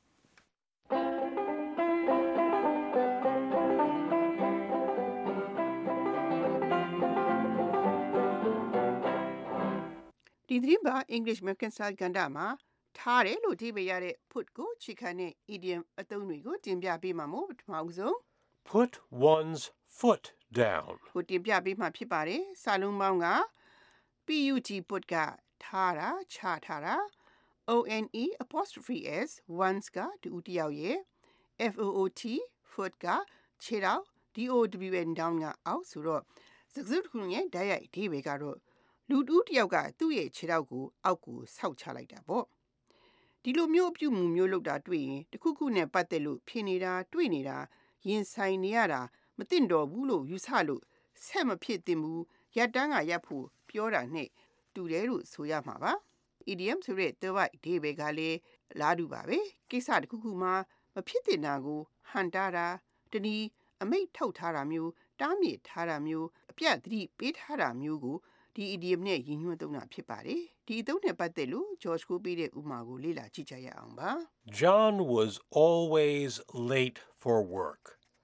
။ဒီသတင်းပါ English American Style ကဏ္ဍမှာထားတယ်လို့ဒီပေးရတဲ့ put ကိုချီခံတဲ့ idiom အသုံးတွေကိုတင်ပြပေးမှာမို့ပထမဆုံး put one's foot down ကိုတင်ပြပေးမှာဖြစ်ပါတယ်စာလုံးပေါင်းက put put ကထားတာချထားတာ one apostrophe s one's ကတူတယောက်ရဲ့ foot foot ကခြေထောက် down down ကအောက်ဆိုတော့စကားတစ်ခုရဲ့ဓာတ်ရိုက်အဓိပ္ပာယ်ကတော့လူတူတယောက်ကသူ့ရဲ့ခြေထောက်ကိုအောက်ကိုဆောက်ချလိုက်တာပေါ့ဒီလိုမျိုးအပြုမှုမျိုးလုပ်တာတွေ့ရင်တခုခုနဲ့ပတ်သက်လို့ဖြစ်နေတာတွေ့နေတာရင်ဆိုင်နေရတာမသိတော့ဘူးလို့ယူဆလို့ဆက်မဖြစ်သင့်ဘူးရပ်တန်းကရပ်ဖို့ပြောတာနဲ့တူတယ်လို့ဆိုရမှာပါ idiom ဆိုတဲ့သွယ်ဝိုက်အဓိပ္ပာယ်ကလည်းလားတူပါပဲကိစ္စတစ်ခုခုမှာမဖြစ်တင်တာကိုဟန်တာတာတနည်းအမိတ်ထုတ်ထားတာမျိုးတားမြစ်ထားတာမျိုးအပြတ်သတိပေးထားတာမျိုးကိုဒီ idiom နဲ့ရည်ညွှန်းသုံးတာဖြစ်ပါတယ်ဒီအသုံးနဲ့ပတ်သက်လို့ George ကိုပေးတဲ့ဥပမာကိုလေ့လာကြည့်ကြရအောင်ပါ John was always late for work.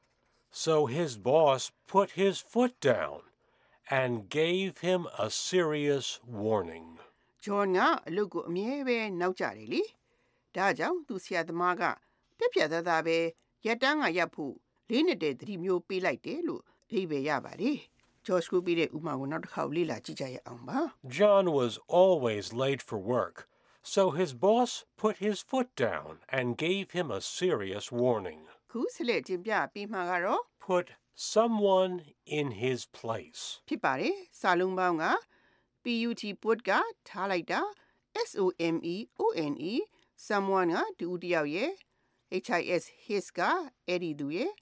So his boss put his foot down and gave him a serious warning. John ကအလုပ်ကိုအမြဲပဲနောက်ကျတယ်လေဒါကြောင့်သူဆရာသမားကပြက်ပြက်သားသားပဲရက်တန်းကရပ်ဖို့လေးနှစ်တည်းသတိမျိုးပေးလိုက်တယ်လို့အဓိပ္ပာယ်ရပါတယ် George ကိုပေးတဲ့ဥပမာကိုနောက်တစ်ခါလေ့လာကြည့်ကြရအောင်ပါ John was always late for work, so his boss put his foot down and gave him a serious warning. ခုဆက်လက်တင်ပြပေးမှာကတော့ Put someone in his place. ဖြစ်ပါတယ်စာလုံးပေါင်းက put put ကထားလိုက်တာ S-O-M-E-O-N-E someone ကတူတယောက်ရဲ့ H-I-S his ကအဲ့ဒီသူရဲ့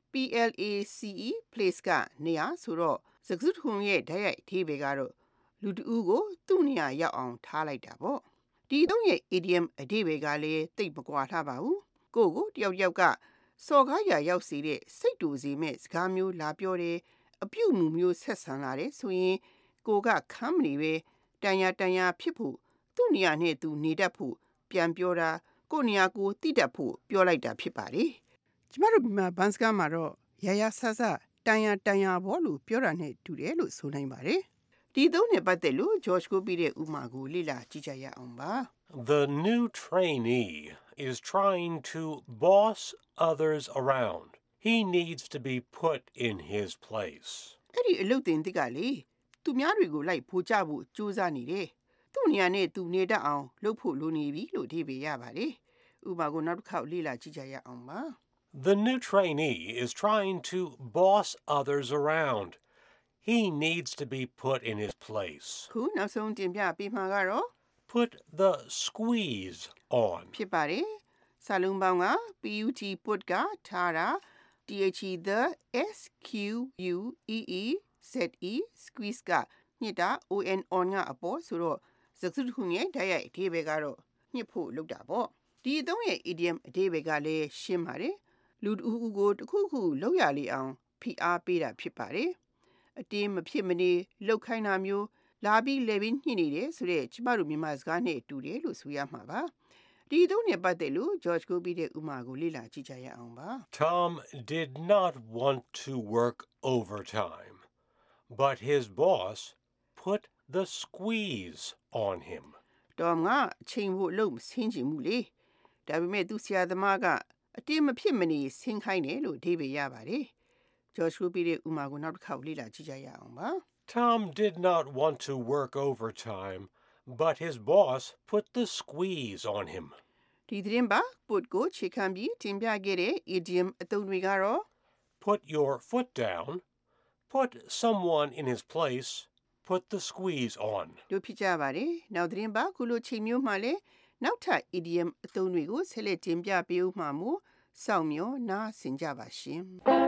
P-L-A-C-E place ကနေရာဆိုတော့စကားစုံရဲ့ဓာတ်ရိုက်အဓိပ္ပာယ်ကတော့လူတဦးကိုသူ့နေရာရောက်အောင်ထားလိုက်တာပေါ့ဒီတော့ရဲ့ idiom အဓိပ္ပာယ်ကလည်းတိတ်မကွာထားပါဘူးကိုကိုတယောက်တယောက်ကစော်ကားရာရောက်စေတဲ့စိတ်တူစီမဲ့စကားမျိုးလာပြောတယ်အပြုတ်မှုမျိုးဆက်ဆံလာတယ်ဆိုရင်ကိုကခမ်းမနေပဲတန်ရာတန်ရာဖြစ်ဖို့သူ့နေရာနဲ့သူနေတတ်ဖို့ပြန်ပြောတာကိုနေရာကိုတိတတ်ဖို့ပြောလိုက်တာဖြစ်ပါတယ်ကျမတို့ဒီမှာဘန်စကားမှာတော့ရရဆဆတန်ရာတန်ရာဘောလို့ပြောတာနဲ့တူတယ်လို့ဆိုနိုင်ပါတယ်ဒီသုံးနဲ့ပတ်သက်လို့ George ကိုပြီးတဲ့ဥပမာကိုလေ့လာကြည့်ကြရအောင်ပါ The new trainee is trying to boss others around. He needs to be put in his place. အဲ့ဒီအလုပ်တင်တစ်ကလေသူများတွေကိုလိုက်ဖိုးကြဖို့ကြိုးစားနေတယ်သူ့နေရာနဲ့သူနေတတ်အောင်လုပ်ဖို့လိုနေပြီလို့အဓိပ္ပာယ်ရပါတယ်ဥပမာကိုနောက်တစ်ခေါက်လေ့လာကြည့်ကြရအောင်ပါ The new trainee is trying to boss others around. He needs to be put in his place. ခုနောက်ဆုံးတင်ပြပေးမှာကတော့ Put the squeeze on. ဖြစ်ပါတယ်စာလုံးပေါင်းက put put ကထားတာ the the s q u e e z e squeeze ကညစ်တာ on on ကအပေါ်ဆိုတော့စကားစုံရဲ့ဓာတ်ရိုက်အဓိပ္ပာယ်ကတော့ညစ်ဖို့လုပ်တာပေါ့ဒီအသုံးရဲ့ idiom အဓိပ္ပာယ်ကလည်းရှင်းပါတယ်လူတဦးဦးကိုတစ်ခုခုလောက်ရလေအောင်ဖိအားပေးတာဖြစ်ပါတယ်အတင်းမဖြစ်မနေလောက်ခိုင်းတာမျိုးလာပြီးလေပြီးညှိနေတယ်ဆိုတဲ့ကျမတို့မြန်မာစကားနဲ့တူတယ်လို့ဆိုရမှာပါဒီသုံးနဲ့ပတ်သက်လို့ George ကိုပြီးတဲ့ဥပမာကိုလေ့လာကြည့်ကြရအောင်ပါ Tom did not want to work overtime, but his boss put the squeeze on him. Tom ကအချိန်ဖို့လုံးမဆင်းချင်ဘူးလေဒါပေမဲ့သူဆရာသမားကအတင်းမဖြစ်မနေဆင်းခိုင်းတယ်လို့အဓိပ္ပာယ်ရပါတယ် George ကိုပြီးတဲ့ဥပမာကိုနောက်တစ်ခါလေ့လာကြည့်ကြရအောင်ပါ Tom did not want to work overtime, but his boss put the squeeze on him. ဒီသတင်းပါ put ကိုခြေခံပြီးတင်ပြခဲ့တဲ့ idiom အသုံးတွေကတော့ Put your foot down, put someone in his place, put the squeeze on. တို့ဖြစ်ကြပါတယ်နောက်သတင်းပါခုလိုချိန်မျိုးမှလည်းနောက်ထပ် idiom အသုံးတွေကိုဆက်လက်တင်ပြပေးဦးမှာမို့စောင့်မျှော်နားဆင်ကြပါရှင်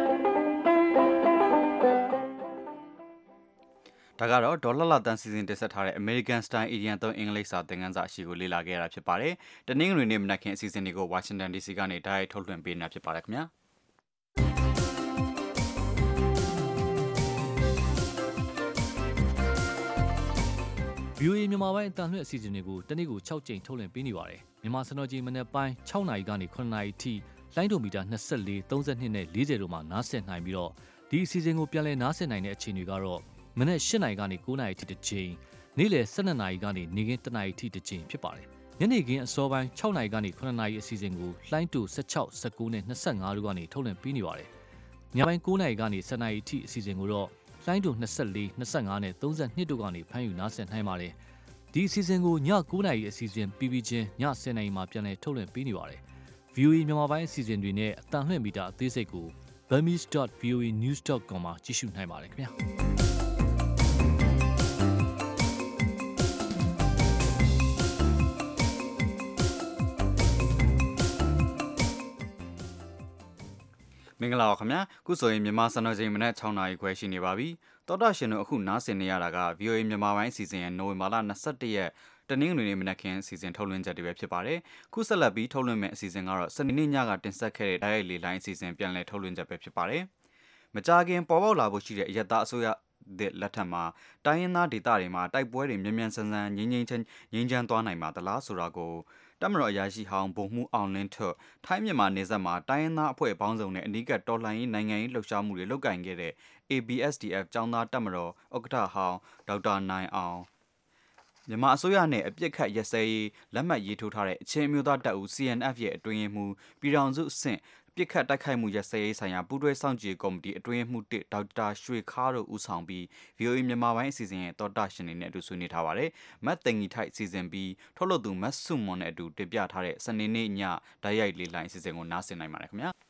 ဒါကတော့ဒေါ်လာလာတန်စီစဉ်တက်ဆက်ထားတဲ့ American Style Idiom သုံးအင်္ဂလိပ်စာသင်ခန်းစာအရှိကိုလေ့လာခဲ့ရတာဖြစ်ပါတယ်။တနင်္ဂနွေနေ့မနက်ခင်းအစီအစဉ်တွေကို Washington ဒီ စီ ကနေတိုက်ရိုက်ထုတ်လွှင့်ပေးနေတာဖြစ်ပါတယ်ခင်ဗျာ။ဗီအိုအေ မြန်မာပိုင်းအတန်လွှင့်အစီအစဉ်တွေကိုတနေ့ကို၆ကြိမ်ထုတ်လွှင့်ပေးနေပါတယ်။မြန်မာစံတော်ချိန်မနက်ပိုင်း၆နာရီကနေ၇နာရီထိလိုင်းဒိုမီတာ၂၄ ၃၂နဲ့၄၀တို့မှာနားဆင်နိုင်ပြီးတော့ဒီအစီအစဉ်ကိုပြန်လည်နားဆင်နိုင်တဲ့အချိန်တွေကတော့မနက်၈နာရီကနေ၉နာရီထိတစ်ချိန်နေ့လယ်၁၂နာရီကနေနေ့ခင်း၁နာရီထိတစ်ချိန်ဖြစ်ပါတယ်။ညနေခင်းအစောပိုင်း၆နာရီကနေ၇နာရီအစီအစဉ်ကိုလိုင်းတူ၁၆ ၁၉နဲ့၂၅တို့ကနေထုတ်လွှင့်ပေးနေပါတယ်။ညပိုင်း၉နာရီကနေ၁၀နာရီထိအစီအစဉ်ကိုတော့လိုင်းတူ၂၄ ၂၅နဲ့၃၂တို့ကနေဖမ်းယူနားဆင်နိုင်ပါတယ်။ဒီအစီအစဉ်ကိုည၉နာရီအစီအစဉ်ပြီးပြီးချင်းည၁၀နာရီမှာပြန်လည်ထုတ်လွှင့်ပေးနေပါတယ်။ ဗီအိုအေ မြန်မာပိုင်းအစီအစဉ်တွေနဲ့အတန်လွှင့်မီတာအသေးစိတ်ကို burmese dot v o a news dot com မှာကြည့်ရှုနိုင်ပါတယ်ခင်ဗျာ။မင်္ဂလာပါခင်ဗျာခုဆိုရင်မြန်မာစံတော်ချိန်မနက်၆နာရီခွဲရှိနေပါပြီတော်တာရှင်တို့အခုနားဆင်နေရတာက ဗီအိုအေ မြန်မာပိုင်းအစီအစဉ်ရဲ့နိုဝင်ဘာလ၂၁ရက်တနင်္ဂနွေနေ့မနက်ခင်းအစီအစဉ်ထုတ်လွှင့်ချက်တွေပဲဖြစ်ပါတယ်ခုဆက်လက်ပြီးထုတ်လွှင့်မယ့်အစီအစဉ်ကတော့စနေနေ့ညကတင်ဆက်ခဲ့တဲ့တိုက်ရိုက်လေလိုင်းအစီအစဉ်ပြန်လည်ထုတ်လွှင့်ချက်ပဲဖြစ်ပါတယ်မကြာခင်ပေါ်ပေါက်လာဖို့ရှိတဲ့အယက်သားအစိုးရတဲ့လက်ထက်မှာတိုင်းရင်းသားဒေသတွေမှာတိုက်ပွဲတွေမြ мян ဆန်းဆန်းငြိမ်းငြိမ်းချမ်းငြိမ်းချမ်းသွားနိုင်မှာသလားဆိုတာကိုတမတော်အရာရှိဟောင်းဗိုလ်မှူးအောင်လင်းထွတ်ထိုင်းမြန်မာနယ်စပ်မှာတိုင်းရင်းသားအဖွဲ့ပေါင်းစုံနဲ့အနီးကပ်တော်လှန်ရေးနိုင်ငံရေးလှုပ်ရှားမှုတွေလုပ်ကိုင်ခဲ့တဲ့ A B S D F ကျောင်းသားတမတော်ဥက္ကဋ္ဌဟောင်းဒေါက်တာနိုင်အောင်မြန်မာအစိုးရနဲ့အပြစ်ခတ်ရက်စဲရေးလက်မှတ်ရေးထိုးထားတဲ့အချင်းမျိုးသားတပ်ဦး C N F ရဲ့အတွင်းရေးမှူးပြည်ထောင်စုအဆင့်ပြစ်ခတ်တိုက်ခိုက်မှုရက်စဲရေးဆိုင်ရာပူးတွဲစောင့်ကြည့်ကော်မတီအတွင်းမှုတစ်ဒေါက်တာရွှေခါတို့ဦးဆောင်ပြီး ဗီအိုအေ မြန်မာပိုင်းအစီအစဉ်ရဲ့တော်တာရှင်တွေနဲ့အတူဆွေးနွေးထားပါတယ်။မတ်တင်ကြီးထိုက်စီစဉ်ပြီးထုတ်လုပ်သူမတ်ဆုမွန်နဲ့အတူတင်ပြထားတဲ့စနေနေ့ညဓာတ်ရိုက်လေးလိုင်းအစီအစဉ်ကိုနားဆင်နိုင်ပါတယ်ခင်ဗျာ။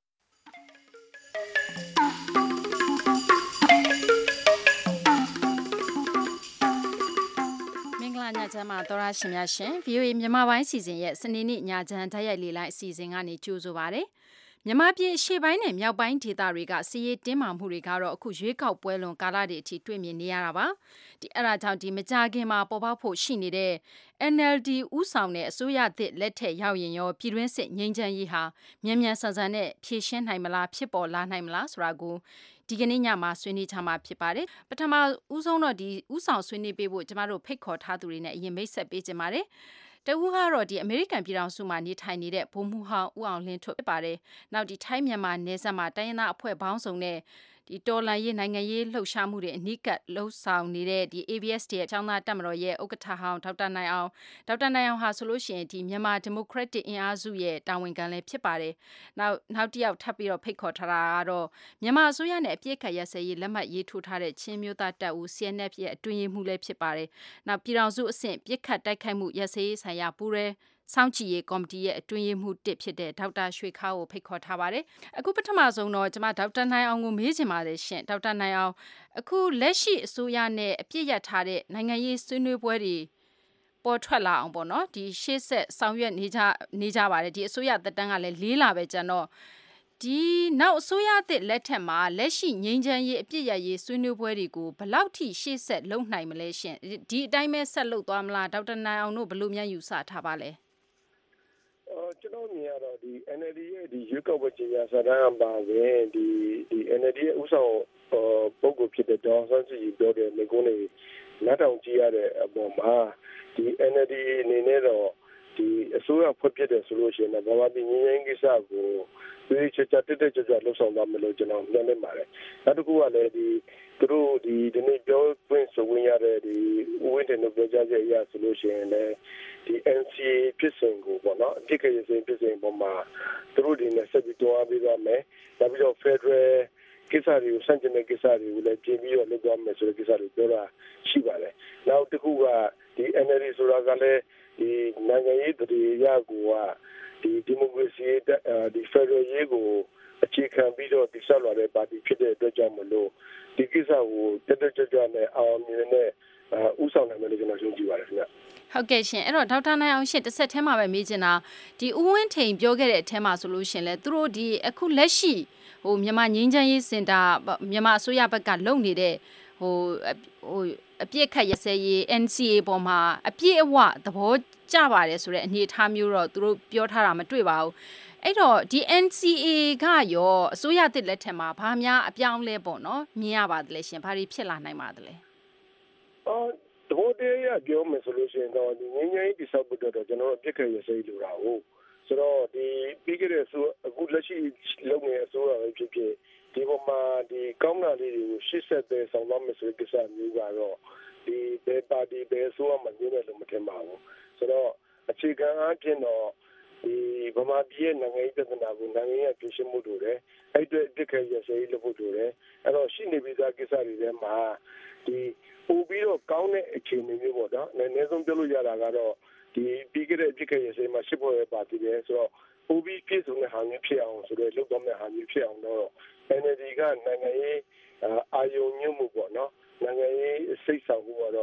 ညချမ်းမှာတော်ရရှင်များရှင် ဗီအိုအေ မြန်မာပိုင်းစီစဉ်ရဲ့စနေနေ့ညချမ်းဓာတ်ရိုက်လေးလိုင်းအစီအစဉ်ကနေကြိုဆိုပါရစေ။မြန်မာပြည်ရှေ့ပိုင်းနဲ့မြောက်ပိုင်းဒေသတွေကစီးရေးတင်းမာမှုတွေကတော့အခုရွေးကောက်ပွဲလွန်ကာလတွေအထိတွေ့မြင်နေရတာပါ။ဒီအဲ့ဒါကြောင့်ဒီမကြခင်မှာပေါ်ပေါက်ဖို့ရှိနေတဲ့ N L D ဦးဆောင်တဲ့အစိုးရသစ်လက်ထက်ရောက်ရင်ရောပြည်တွင်းစစ်ငြိမ်းချမ်းရေးဟာမြန်မြန်ဆန်ဆန်နဲ့ဖြည့်ရှင်းနိုင်မလားဖြစ်ပေါ်လာနိုင်မလားဆိုတာကိုဒီကနေ့ညမှာဆွေးနွေးချမှာဖြစ်ပါတယ်။ပထမဦးဆုံးတော့ဒီဦးဆောင်ဆွေးနွေးပေးဖို့ကျမတို့ဖိတ်ခေါ်ထားသူတွေနဲ့အရင်မိတ်ဆက်ပေးကြပါတယ်။တဦးကတော့ဒီအမေရိကန်ပြည်ထောင်စုမှာနေထိုင်နေတဲ့ဗိုလ်မှူးဟောင်းဦးအောင်လင်းထွတ်ဖြစ်ပါတယ်။နောက်ဒီထိုင်းမြန်မာနယ်စပ်မှာတိုင်းရင်းသားအဖွဲ့ပေါင်းစုံနဲ့ဒီတော်လှန်ရေးနိုင်ငံရေးလှုပ်ရှားမှုတွေအနိကတ်လှုပ်ဆောင်နေတဲ့ဒီ A B S D ရဲ့အကြောင်းသားတပ်မတော်ရဲ့ဥက္ကဋ္ဌဟောင်းဒေါက်တာနိုင်အောင်ဒေါက်တာနိုင်အောင်ဟာဆိုလို့ရှိရင်ဒီမြန်မာဒီမိုကရက်တစ်အင်အားစုရဲ့တာဝန်ခံလည်းဖြစ်ပါတယ်။နောက်နောက်တစ်ယောက်ထပ်ပြီးတော့ဖိတ်ခေါ်ထားတာကတော့မြန်မာအစိုးရနဲ့အပြစ်ခတ်ရစရေးလက်မှတ်ရေးထိုးထားတဲ့ချင်းမျိုးသားတပ်ဦး C N F ရဲ့အတွင်းရေးမှူးလည်းဖြစ်ပါတယ်။နောက်ပြည်ထောင်စုအဆင့်ပြစ်ခတ်တိုက်ခိုက်မှုရစရေးဆိုင်ရာပူးရဲစောင့်ကြည့်ရေးကော်မတီရဲ့အတွင်းရေးမှူးတစ်ဖြစ်တဲ့ဒေါက်တာရွှေခါကိုဖိတ်ခေါ်ထားပါတယ်။အခုပထမဆုံးတော့ကျွန်မဒေါက်တာနိုင်အောင်ကိုမေးချင်ပါတယ်ရှင်။ဒေါက်တာနိုင်အောင်အခုလက်ရှိအစိုးရနဲ့အပြစ်ရထားတဲ့နိုင်ငံရေးဆွေးနွေးပွဲတွေပေါ်ထွက်လာအောင်ပေါ့နော်။ဒီရှေ့ဆက်ဆောင်ရွက်နေကြနေကြပါတယ်။ဒီအစိုးရသက်တမ်းကလည်းလေးလပဲကျန်တော့ဒီနောက်အစိုးရအသစ်လက်ထက်မှာလက်ရှိငြိမ်းချမ်းရေးအပြစ်ရရေးဆွေးနွေးပွဲတွေကိုဘယ်လောက်ထိရှေ့ဆက်လုပ်နိုင်မလဲရှင်။ဒီအတိုင်းပဲဆက်လုပ်သွားမလားဒေါက်တာနိုင်အောင်တို့ဘယ်လိုများယူဆထားပါလဲ။ကျွန်တော်မြင်ရတော့ဒီ N L D ရဲ့ဒီရွေးကောက်ပွဲကြေညာစာတမ်းပါဝင်ဒီဒီ N L D ရဲ့ဥဆောင်ပုဂ္ဂိုလ်ဖြစ်တဲ့ဒေါ်ဆန်းစုကြည်ပြောတဲ့မိကုန်းတွေလက်တောင်ကြည့်ရတဲ့အပေါ်မှာဒီ N L D အနေနဲ့တော့ဒီအစိုးရဖွဲ့ဖြစ်တယ်ဆိုလို့ရှိရင်တော့ဘာမှဒီငင်းငင်းကိစ္စကိုဒီချက်ချက်တက်တက်ကြွကြွလှုပ်ဆောင်သွားမယ်လို့ကျွန်တော်မျှော်လင့်ပါတယ်။နောက်တစ်ခုကလည်းဒီသူတို့ဒီဒီနေ့ပြောခွင့်ဆိုဝင်ရတဲ့ဒီဦးဝင်းတင်တို့ပြောကြတဲ့အရာဆိုလို့ရှိရင်လည်းဒီ N C A ဖြစ်စဉ်ကိုပေါ့နော်အပြစ်ခရစဉ်ဖြစ်စဉ်ပေါ်မှာသူတို့ဒီနဲ့ဆက်ပြီးတွားပြီးသွားမယ်။နောက်ပြီးတော့ Federal ကိစ္စတွေကိုစန့်ကျင်တဲ့ကိစ္စတွေကိုလည်းပြင်ပြီးတော့လုပ်သွားမယ်ဆိုတဲ့ကိစ္စတွေပြောတာရှိပါတယ်။နောက်တစ်ခုကဒီ N L D ဆိုတာကလည်းဒီနိုင်ငံရေးတည်ရကိုကဒီဒီမိုကရေစီဒီ Federal ရေးကိုအခြေခံပြီးတော့တည်ဆောက်လာတဲ့ပါတီဖြစ်တဲ့အတွက်ကြောင့်မလို့ဒီကိစ္စကိုတက်တက်ကြွကြွနဲ့အောင်မြင်နဲ့ဥဆောင်နိုင်မယ်လို့ကျွန်တော်ယုံကြည်ပါတယ်ခင်ဗျ။ဟုတ်ကဲ့ရှင်အဲ့တော့ဒေါက်တာနိုင်အောင်ရှင်တစ်ဆက်ထဲမှာပဲမေးချင်တာဒီဦးဝင်းထိန်ပြောခဲ့တဲ့အထဲမှာဆိုလို့ရှင်လဲသူတို့ဒီအခုလက်ရှိဟိုမြန်မာငင်းချမ်းရေးစင်တာမြန်မာအစိုးရဘက်ကလုပ်နေတဲ့ဟိုဟိုအပြစ်ခတ်ရစဲရေး N C A ပေါ်မှာအပြည့်အဝသဘောကျပါတယ်ဆိုတဲ့အနေအထားမျိုးတော့သူတို့ပြောထားတာမတွေ့ပါဘူးအဲ့တော့ဒီ N C A ကရောအစိုးရသစ်လက်ထက်မှာဘာများအပြောင်းလဲပေါ့နော်မြင်ရပါတယ်လေရှင်ဘာတွေဖြစ်လာနိုင်ပါသလဲအော်သဘောတရားပြောမယ်ဆိုလို့ရှိရင်တော့ဒီငင်းငင်းတိဆောက်ဖို့တော့ကျွန်တော်တို့အပြစ်ခတ်ရစဲလိုတာဟုတ်ဆိုတော့ဒီပြီးခဲ့တဲ့ဆိုအခုလက်ရှိလုပ်နေတဲ့အစိုးရပဲဖြစ်ဖြစ်ဒီပေါ်မှာဒီကောင်းတာလေးတွေကိုရှစ်ဆက်တဲ့ဆောင်သွားမယ်ဆိုတဲ့ကိစ္စမျိုးကတော့ဒီဘယ်ပါတီဘယ်ဆိုမှမင်းနဲ့လို့မထင်ပါဘူးဆိုတော့အခြေခံအားဖြင့်တော့ဒီဗမာပြည်ရဲ့နိုင်ငံရေးပြဿနာကိုနိုင်ငံရေးဖြေရှင်းမှုတို့တယ်အဲ့အတွက်တစ်ခါရစေးလို့ဖို့တို့တယ်အဲ့တော့ရှိနေပြီးသားကိစ္စတွေထဲမှာဒီပို့ပြီးတော့ကောင်းတဲ့အခြေအနေမျိုးပေါ့နော်အနည်းဆုံးပြောလို့ရတာကတော့ဒီပြီးခဲ့တဲ့တစ်ခါရစေးမှာရှစ်ပေါ်ရပါတီတယ်ဆိုတော့ပို့ပြီးပြည့်စုံတဲ့ဟာမျိုးဖြစ်အောင်ဆိုတော့လုပ်တော့မယ့်ဟာမျိုးဖြစ်အောင်တော့ N L D ကနိုင်ငံရေးအာယုံညွှန်မှုပေါ့နော်နိုင်ငံရေးစိတ်ဆောင်မှုကတော့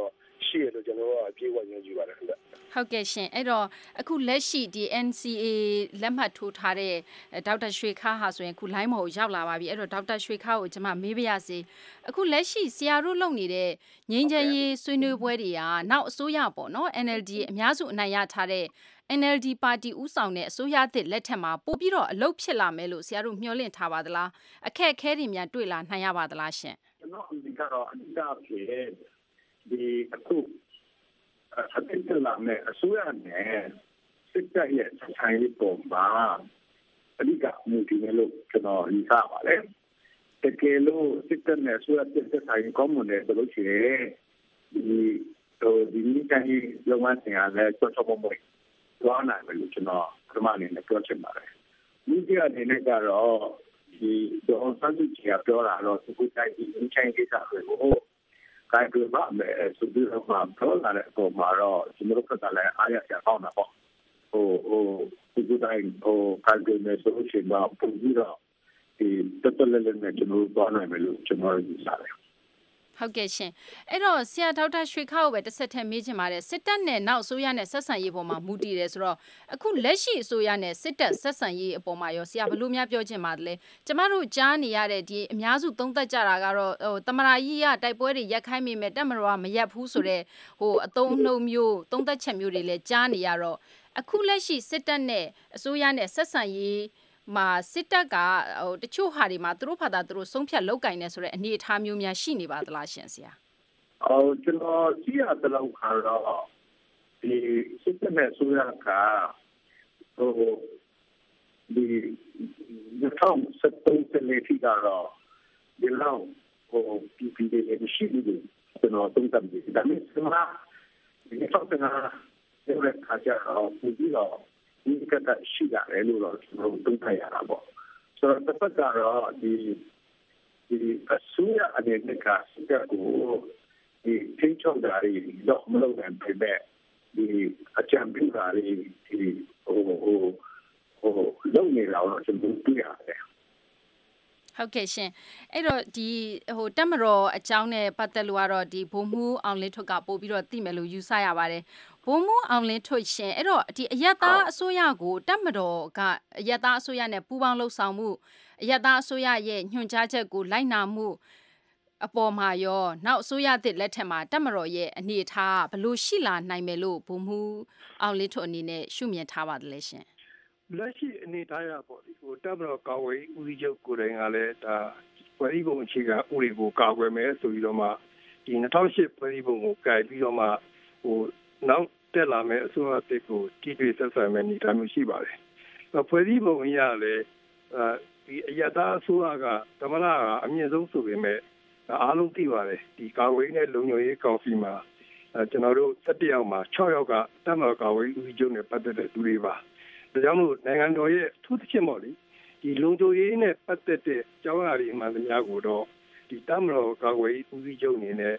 ရှိရလို့ကျွန်တော်တို့အပြည့်အဝယုံကြည်ပါတယ်ခင်ဗျဟုတ်ကဲ့ရှင်အဲ့တော့အခုလက်ရှိဒီ N C A လက်မှတ်ထိုးထားတဲ့ဒေါက်တာရွှေခါဟာဆိုရင်အခု line မော်ကိုရောက်လာပါပြီအဲ့တော့ဒေါက်တာရွှေခါကိုကျွန်မမေးပြရစီအခုလက်ရှိဆရာတို့လုပ်နေတဲ့ငြိမ်းချမ်းရေးဆွေးနွေးပွဲတွေကနောက်အစိုးရပေါ့နော် N L D အများစုအနိုင်ရထားတဲ့ N L D ပါတီဦးဆောင်တဲ့အစိုးရသစ်လက်ထက်မှာပို့ပြီးတော့အလုပ်ဖြစ်လာမယ်လို့ဆရာတို့မျှော်လင့်ထားပါသလားအခက်အခဲတွေများတွေ့လာနိုင်ရပါသလားရှင်ကျွန်တော်အဓိကတော့အဓိကဖြစ်ဒီအခုအတိတ်လာမယ့်အစိုးရနဲ့စစ်တပ်ရဲ့ဆိုင်ရေးပုံမှာအဓိကမူတည်နေလို့ကျွန်တော်ယူဆပါတယ်တကယ်လို့စစ်တပ်နဲ့အစိုးရတစ်ဆိုင်ရေးကောင်းမွန်တယ်ဆိုလို့ရှိရင်ဒီတော့ဒီနေ့တိုင်းလုံမစင်အားလည်းချက်ချက်ပေါ်ပေါ်သွားနိုင်မယ်လို့ကျွန်တော်ပထမအနေနဲ့ပြောချင်ပါတယ်ဒီကြအနေနဲ့ကတော့ဒီတော့စသဖြင့်ပြောတာတော့သူကိုတိုင်းဒီချိုင်းကိစ္စတွေကိုကိုင်ပြပါမယ်ဆိုပြီးတော့မှပြောလာတဲ့အပေါ်မှာတော့ကျွန်တော်တို့ကလည်းအားရစရာကောင်းတာပေါ့ဟိုဟိုဒီကိုတိုင်းဟိုကိုင်ပြမယ်ဆိုလို့ရှိရင်တော့ပုံပြီးတော့ဒီတော်တော်လေးနဲ့ကျွန်တော်တို့သွားနိုင်မယ်လို့ကျွန်တော်ယူဆတယ်ဟုတ်ကဲ့ရှင်အဲ့တော့ဆရာဒေါက်တာရွှေခါကိုပဲတစ်ဆက်ထည့်မေးချင်ပါတယ်စစ်တပ်နဲ့နောက်အစိုးရနဲ့ဆက်ဆံရေးပေါ်မှာမူတည်တယ်ဆိုတော့အခုလက်ရှိအစိုးရနဲ့စစ်တပ်ဆက်ဆံရေးအပေါ်မှာရောဆရာဘယ်လိုများပြောချင်ပါသလဲကျမတို့ကြားနေရတဲ့ဒီအများစုသုံးသက်ကြတာကတော့ဟိုတမရာကြီးကတိုက်ပွဲတွေရက်ခိုင်းမိမဲ့တက်မတော်ကမရက်ဘူးဆိုတော့ဟိုအသုံးနှုံမျိုးသုံးသက်ချက်မျိုးတွေလည်းကြားနေရတော့အခုလက်ရှိစစ်တပ်နဲ့အစိုးရနဲ့ဆက်ဆံရေးမှာစစ်တပ်ကဟိုတချို့ဟာတွေမှာသူတို့ဖာသာသူတို့ဆုံးဖြတ်လောက်ကင်နေဆိုတဲ့အနေအထားမျိုးများရှိနေပါသလားရှင်ဆရာ။အော်ကျွန်တော်ကြည့်ရတဲ့လောက်ကတော့ဒီစစ်တပ်နဲ့ဆိုရကဟိုဒီဒီထောင်စက်တုံးစနေထိကတော့ဒီလောက်ဟိုပြည်ပြည်တွေရှိနေတယ်ကျွန်တော်သုံးသပ်တယ်ဒါမျိုးစမှာဒီထောက်ကဒီရက်ခါကျတော့ပြီးတော့ဒီကတရှိရတယ်လို့တော့ကျွန်တော်တို့သိရတာပေါ့ဆိုတော့တစ်ဖက်ကတော့ဒီဒီအစိုးရအနေနဲ့ကစစ်တပ်ကိုဒီထိန်းချုပ်တာတွေတော့မလုပ်နိုင်ပေမဲ့ဒီအကြံပြုတာတွေဒီဟိုဟိုဟိုလုပ်နေတာတော့ကျွန်တော်တွေ့ရတယ်ဟုတ်ကဲ့ရှင်အဲ့တော့ဒီဟိုတက်မတော်အကြောင်းနဲ့ပတ်သက်လို့ကတော့ဒီဘုံမှုအောင်လင်းထွတ်ကပို့ပြီးတော့သိမယ်လို့ယူဆရပါတယ်ဘုံမှုအောင်လင်းထွတ်ရှင်အဲ့တော့ဒီအယက်သားအစိုးရကိုတက်မတော်ကအယက်သားအစိုးရနဲ့ပူးပေါင်းလှုပ်ဆောင်မှုအယက်သားအစိုးရရဲ့ညွှန်ကြားချက်ကိုလိုက်နာမှုအပေါ်မှာရောနောက်အစိုးရသစ်လက်ထက်မှာတက်မတော်ရဲ့အနေအထားဘလို့ရှိလာနိုင်မယ်လို့ဘုံမှုအောင်လင်းထွတ်အနေနဲ့ရှုမြင်ထားပါတယ်လေရှင်လက်ရှိအနေထားရပေါ့ဒီဟိုတပ်မတော်ကာဝေးဦးစီးချုပ်ကိုယ်တိုင်ကလည်းဒါဖွဲ့စည်းပုံအခြေခံဥပဒေကိုကာကွယ်မယ်ဆိုပြီးတော့မှဒီ၂၀၀၈ဖွဲ့စည်းပုံကိုကင်ပြီးတော့မှဟိုနောက်တက်လာမယ်အစိုးရတစ်ကိုတိတိကျကျမယ်နေတာမျိုးရှိပါတယ်။ဖွဲ့စည်းပုံအရလည်းအဲဒီအယက်သားအစိုးရကသမရကအမြင့်ဆုံးဆိုပေမဲ့အားလုံးသိပါတယ်ဒီကာဝေးနဲ့လုံခြုံရေးကောင်စီမှာကျွန်တော်တို့၁၁ယောက်မှာ၆ယောက်ကတပ်မတော်ကာဝေးဦးစီးချုပ်နဲ့ပတ်သက်တဲ့သူတွေပါဒါကြောင့်မို့နိုင်ငံတော်ရဲ့ထူးသဖြင့်ပေါ့လေဒီလုံခြုံရေးနဲ့ပတ်သက်တဲ့ကြောင်းအရာတွေမှန်သမျှကိုတော့ဒီတပ်မတော်ကာကွယ်ရေးဦးစီးချုပ်အနေနဲ့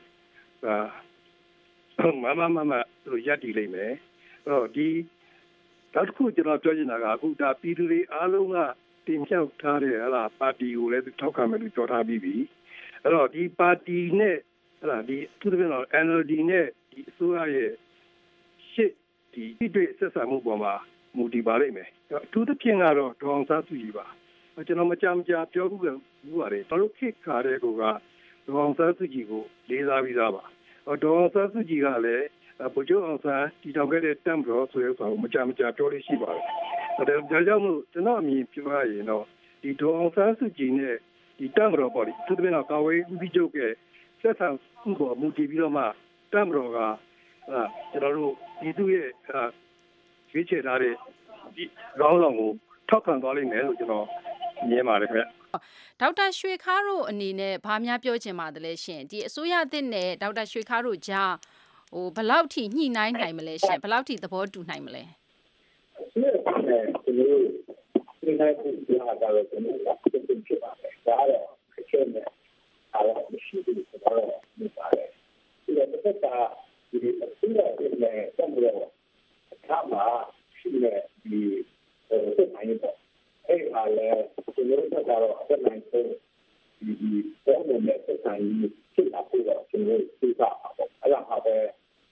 အာမမမမသူရပ်တည်လိမ့်မယ်အဲ့တော့ဒီနောက်တစ်ခုကျွန်တော်ပြောချင်တာကအခုဒါပြည်သူတွေအားလုံးကတင်မြှောက်ထားတဲ့ဟလာပါတီကိုလည်းထောက်ခံမယ်လို့ပြောထားပြီးပြီအဲ့တော့ဒီပါတီနဲ့ဟလာဒီသူတို့ကတော့ N L D နဲ့ဒီအစိုးရရဲ့ရှစ်ဒီပြည်သူဆက်ဆံမှုပေါ်မှာမူတည်ပါလိမ့်မယ်အထူးသဖြင့်ကတော့ဒေါအောင်ဆန်းစုကြည်ပါကျွန်တော်မကြမ်းကြာပြောဘူးဘူးပါတယ်ကျွန်တော်ခေတ်ခါတဲ့ကောကဒေါအောင်ဆန်းစုကြည်ကိုလေးစားပြီးသားပါဒေါအောင်ဆန်းစုကြည်ကလည်းဗိုလ်ချုပ်အောင်ဆန်းတည်ထောင်ခဲ့တဲ့တမ်ဘရောဆိုရဲဆိုမကြမ်းကြာပြောလို့ရှိပါတယ်ဒါကြောင့်မို့ကျွန်တော်အမြင်ပြောရရင်တော့ဒီဒေါအောင်ဆန်းစုကြည်နဲ့ဒီတမ်ဘရောပေါ့ဒီသူတို့ကကာဝေးဦးစီးချုပ်ရဲ့ဆက်ဆံမှုပေါ်မူတည်ပြီးတော့မှတမ်ဘရောကကျွန်တော်တို့ဒီသူရဲ့ရွေးချယ်ထားတဲ့ဒီကောင်းဆောင်ကိုထောက်ခံသွားလိမ့်မယ်လို့ကျွန်တော်မြင်ပါတယ်ခင်ဗျဒေါက်တာရွှေခါတို့အနေနဲ့ဘာများပြောချင်ပါသလဲရှင်ဒီအစိုးရသစ်နဲ့ဒေါက်တာရွှေခါတို့ကြားဟိုဘယ်လောက်ထိညှိနှိုင်းနိုင်မလဲရှင်ဘယ်လောက်ထိသဘောတူနိုင်မလဲဒီလိုဒီနေ့ဒီဟာကတော့ကျွန်တော်တို့ပြင်ဖြစ်ပါတယ်ဒါတော့အချက်နဲ့အားလုံးရှိတယ်ဆိုတော့ဒီပါတယ်ဒီတော့တစ်ခါဒီအစိုးရရဲ့တမ်ရောအခါမှာရှိတဲ့ဒီစစ်ပိုင်းတော့အဲ့ဒါလည်းကျွန်တော်တို့ကတော့အသက်နိုင်ဆုံးဒီဒီပေါ်နေတဲ့စစ်ပိုင်းဖြစ်လာပြီးတော့ကျွန်တော်တို့သိတာပေါ့အဲ့ဒါဟာပဲ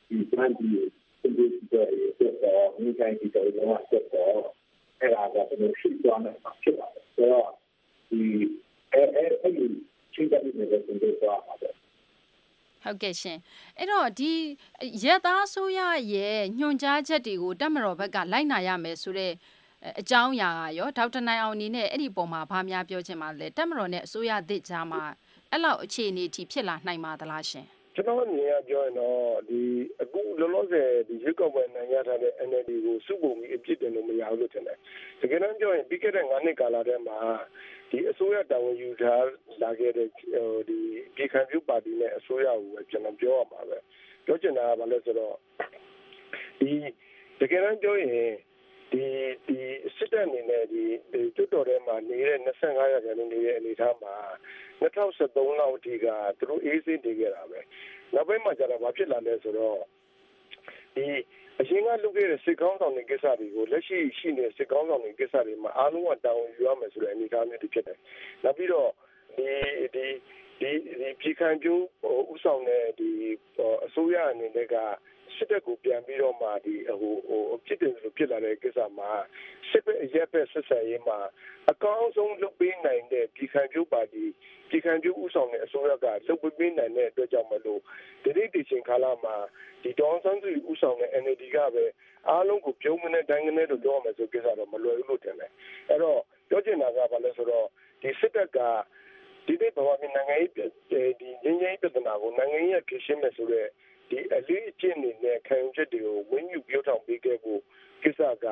ဒီစမ်းပြီးဒီလိုတွေတော့ဒီတိုင်းဒီတော့တော့ဆက်တော့အဲ့ဒါကကျွန်တော်ရှိသွားမှာဖြစ်ပါတယ်ဆိုတော့ဒီအဲ့အဲ့အဲ့ဒီချိန်တဲ့နေတဲ့ပုံတွေတော့ပါတယ်ဟုတ်ကဲ့ရှင်အဲ့တော့ဒီရက်သားဆိုရရဲ့ညွှန်ကြားချက်တွေကိုတပ်မတော်ဘက်ကလိုက်နာရမယ်ဆိုတဲ့အကြောင်းအရာရောဒေါက်တာနိုင်အောင်အနေနဲ့အဲ့ဒီပုံမှာဘာများပြောချင်ပါလဲတပ်မတော်နဲ့အစိုးရသစ်ကြားမှာအဲ့လောက်အခြေအနေအထိဖြစ်လာနိုင်ပါသလားရှင်ကျွန်တော်အနေနဲ့ပြောရင်တော့ဒီအခုလောလောဆယ်ဒီရွေးကောက်ပွဲနိုင်ရထားတဲ့ N L D ကိုစုပုံပြီးအပြစ်တင်လို့မရဘူးလို့ထင်တယ်တကယ်တမ်းပြောရင်ပြီးခဲ့တဲ့၅နှစ်ကာလထဲမှာဒီအစိုးရတာဝန်ယူထားလာခဲ့တဲ့ဒီပြည်ခံပြုပါတီနဲ့အစိုးရကိုပဲကျွန်တော်ပြောရမှာပဲပြောချင်တာကဘာလဲဆိုတော့ဒီတကယ်တမ်းပြောရင်ဒီဒီစစ်တပ်အနေနဲ့ဒီကျွတ်တော်ထဲမှာနေတဲ့၂၅ရာခိုင်နှုန်းနေတဲ့အနေအထားမှာ၂၀၁၃လောက်အထိကသူတို့အေးဆေးနေခဲ့တာပဲနောက်ပိုင်းမှာကျတော့ဘာဖြစ်လာလဲဆိုတော့ဒီအရင်ကလုပ်ခဲ့တဲ့စစ်ကောင်းဆောင်တွေကိစ္စတွေကိုလက်ရှိရှိနေတဲ့စစ်ကောင်းဆောင်တွေကိစ္စတွေမှာအားလုံးကတာဝန်ယူရမယ်ဆိုတဲ့အနေအထားမျိုးတွေဖြစ်တယ်နောက်ပြီးတော့ဒီဒီဒီဒီပြည်ခံကျိုးဥဆောင်တဲ့ဒီအစိုးရအနေနဲ့ကစစ်တပ်ကိုပြန်ပြီးတော့မှဒီဟိုဟိုဖြစ်တယ်လို့ဖြစ်လာတဲ့ကိစ္စမှာစစ်ပဲအရက်ပဲဆက်ဆံရေးမှာအကောင်းဆုံးလုပ်ပေးနိုင်တဲ့ပြည်ခံကျိုးပါတီပြည်ခံကျိုးဥဆောင်တဲ့အစိုးရကလုပ်ပေးနိုင်တဲ့အတွက်ကြောင့်မလို့ဒီနေ့ဒီချိန်ကာလမှာဒီဒေါ်ဆန်းစုဥဆောင်တဲ့ N L D ကပဲအားလုံးကိုပြုံးမနဲ့တိုင်းကနေလို့ပြောမယ်ဆိုကိစ္စတော့မလွယ်ဘူးလို့ထင်တယ်အဲ့တော့ပြောချင်တာကဘာလဲဆိုတော့ဒီစစ်တပ်ကဒီနေ့ဘာမှနိုင်ငံရေးဒီငင်းငင်းပြဿနာကိုနိုင်ငံရေးဖြေရှင်းမယ်ဆိုတော့ဒီအလေးအကျင့်တွေနဲ့ခံယူချက်တွေကိုဝင်းယူပြောထောင်ပေးခဲ့ဖို့ကိစ္စက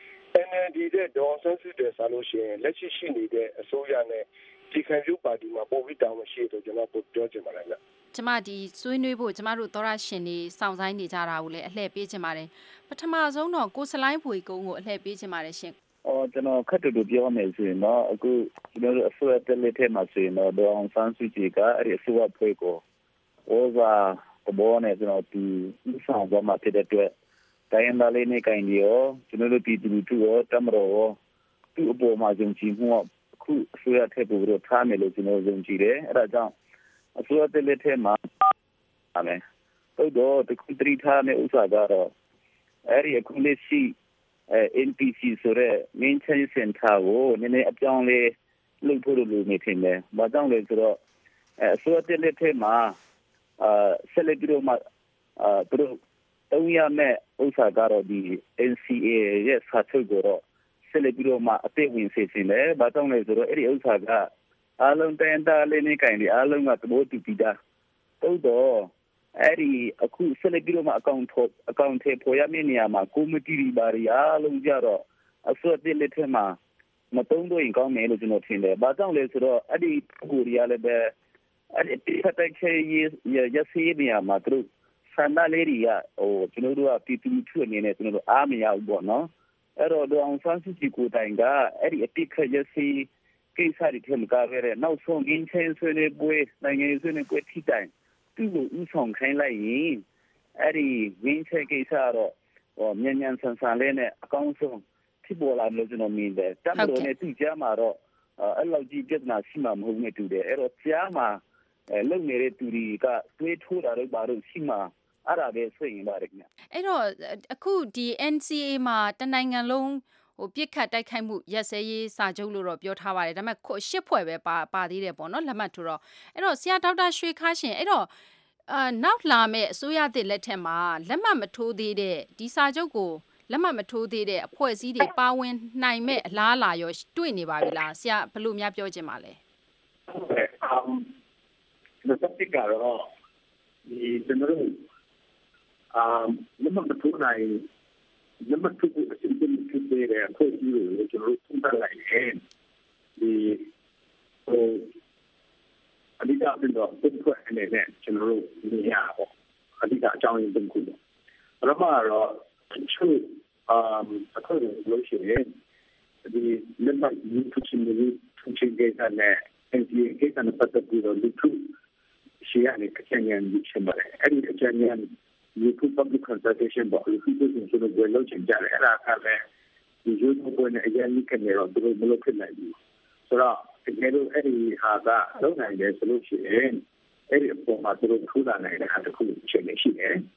N L D တဲ့ဒေါ်ဆန်းစုတဲ့ဆာလို့ရှိရင်လက်ရှိရှိနေတဲ့အစိုးရနဲ့ဒီခံယူပါတီမှာပုံပြီးတောင်းမရှိတော့ကျွန်တော်ပြောချင်ပါတယ်ဗျကျမဒီဆွေးနွေးဖို့ကျမတို့သောရရှင်တွေစောင့်ဆိုင်နေကြတာကိုလည်းအလှည့်ပေးချင်ပါတယ်ပထမဆုံးတော့ကိုစလိုင်းဖွေကုန်းကိုအလှည့်ပေးချင်ပါတယ်ရှင်အော်ကျွန်တော်ခက်တူတူပြောမယ်ဆိုရင်တော့အခုကျွန်တော်တို့အစိုးရတက်လက်ထဲမှာဆိုရင်တော့ဒေါအောင်ဆန်းစုကြည်ကအဲ့ဒီအစိုးရဖွဲ့ကိုဩဇာဘောနဲ့ကျွန်တော်ဒီဥဆောင်သွားမှာဖြစ်တဲ့အတွက်တိုင်းဒေသလေးနဲ့ကိုင်ဒီရောကျွန်တော်တို့ပြည်သူလူထုရောတမတော်ရောသူ့အပေါ်မှာယုံကြည်မှုအခုအစိုးရထက်ပိုပြီးတော့ထားမယ်လို့ကျွန်တော်ယုံကြည်တယ်အဲ့ဒါကြောင့်အစိုးရတက်လက်ထဲမှာအဲ့လေတော့တော့ဒီခုတရီထားတဲ့ဥစ္စာကတော့အဲ့ဒီအခုလက်ရှိအဲ N P C ဆိုတဲ့ main change center ကိုနည်းနည်းအပြောင်းလဲလုပ်ဖို့လိုနေတယ်။ဘာကြောင့်လဲဆိုတော့အဲအစိုးရတက်လက်ထဲမှာအာဆက်လက်ပြီးတော့မှအာသူတို့တုံးရမဲ့ဥစ္စာကတော့ဒီ N C A ရဲ့စာချုပ်ကိုတော့ဆက်လက်ပြီးတော့မှအသိဝင်စေချင်တယ်။ဘာကြောင့်လဲဆိုတော့အဲ့ဒီဥစ္စာကအားလုံးတန်တားလေးနေကြတယ်အားလုံးကသဘောတူပြီးသား။တော့တော့အဲ့ဒီအခုဆက်လက်ပြီးတော့မှအကောင့်ထုတ်အကောင့်ထဲပေါ်ရမယ့်နေရာမှာကွန်မတီတွေပါရအားလုံးကြတော့အစိုးရတက်လက်ထဲမှာမတုံးတော့ရင်ကောင်းမယ်လို့ကျွန်တော်ထင်တယ်။ဘာကြောင့်လဲဆိုတော့အဲ့ဒီကိုရီးယားလည်းပဲအဲ့ဒီဖတ်တဲ့ခေရရစီနေရာမှာသူဆန္ဒလေးတွေကဟိုကျွန်တော်တို့ကပြည်သူ့ထုအနေနဲ့ကျွန်တော်တို့အားမရဘူးပေါ့နော်အဲ့တော့ဒေါအောင်ဆန်းစုကြည်ကိုတိုင်ကအဲ့ဒီအတိတ်ခရစီကိစ္စတွေထင်ကြရတဲ့နောက်ဆုံးငင်းချင်းဆွေးနွေးပွဲနိုင်ငံရေးဆွေးနွေးပွဲထိတိုင်သူ့ကိုဥဆောင်ခိုင်းလိုက်ရင်အဲ့ဒီငင်းချင်းကိစ္စတော့ဟိုမြန်မြန်ဆန်ဆန်လေးနဲ့အကောင်းဆုံးဖြစ်ပေါ်လာလို့ကျွန်တော်မြင်တယ်တမတော်နဲ့သူ့ကြားမှာတော့အဲ့လောက်ကြီးပြဿနာရှိမှမဟုတ်နဲ့တူတယ်အဲ့တော့ကြားမှာအဲလုံနေတဲ့သူတွေကတွေးထိုးတာတော့ဘာလို့ရှိမှအဲ့ဒါပဲဆွေးရင်ပါတယ်ခင်ဗျအဲ့တော့အခုဒီ N C A မှာတနိုင်ငံလုံးဟိုပြစ်ခတ်တိုက်ခိုက်မှုရက်စဲရေးစာချုပ်လို့တော့ပြောထားပါတယ်ဒါပေမဲ့ရှစ်ဖွဲ့ပဲပါပါသေးတယ်ပေါ့နော်လက်မှတ်ထိုးတော့အဲ့တော့ဆရာဒေါက်တာရွှေခါရှင်အဲ့တော့အာနောက်လာမဲ့အစိုးရသစ်လက်ထက်မှာလက်မှတ်မထိုးသေးတဲ့ဒီစာချုပ်ကိုလက်မှတ်မထိုးသေးတဲ့အဖွဲ့အစည်းတွေပါဝင်နိုင်မဲ့အလားအလာရောတွေ့နေပါပြီလားဆရာဘယ်လိုများပြောချင်ပါလဲဟုတ်ကဲ့အမ်ဒီစတိကတော့ဒီကျွန်တော်တို့အမ်လက်မှတ်ထိုးနိုင်လက်မှတ်ထိုးဖို့အစီအစဉ်ဖြစ်တဲ့အဖွဲ့အစည်းတွေကိုကျွန်တော်တို့သုံးသပ်လိုက်ရင်ဒီဟိုအဓိကအဖြစ်တော့ပုံဖွဲ့အနေနဲ့ကျွန်တော်တို့နေရပေါ့အဓိကအကြောင်းရင်းတစ်ခုပေါ့ပထမတော့ချို့အမ်အခုလို့ရှိရင်ဒီလက်မှတ်ယူထုချင်တဲ့ထုချင်တဲ့နဲ့ N C A ကိစ္စနဲ့ပတ်သက်ပြီးတော့လူထုရှေ့ရနေကြတဲ့ညချင်ပါတယ်အဲ့ဒီအကြမ်းဉာဏ်ဒီ public consultation ပေါ့လူထုကိုဆိုတော့ဘယ်လိုချင်ကြလဲအဲ့ဒါကလည်းဒီရုပ်ပေါ်နဲ့အရင်ကနေတော့သူတို့မလုပ်ဖြစ်နိုင်ဘူးဆိုတော့တကယ်လို့အဲ့ဒီဟာကလုံးနိုင်တယ်ဆိုလို့ရှိရင်အဲ့ဒီအပေါ်မှာသူတို့ထူလာနိုင်တဲ့အားတစ်ခုချိန်ရှိတယ်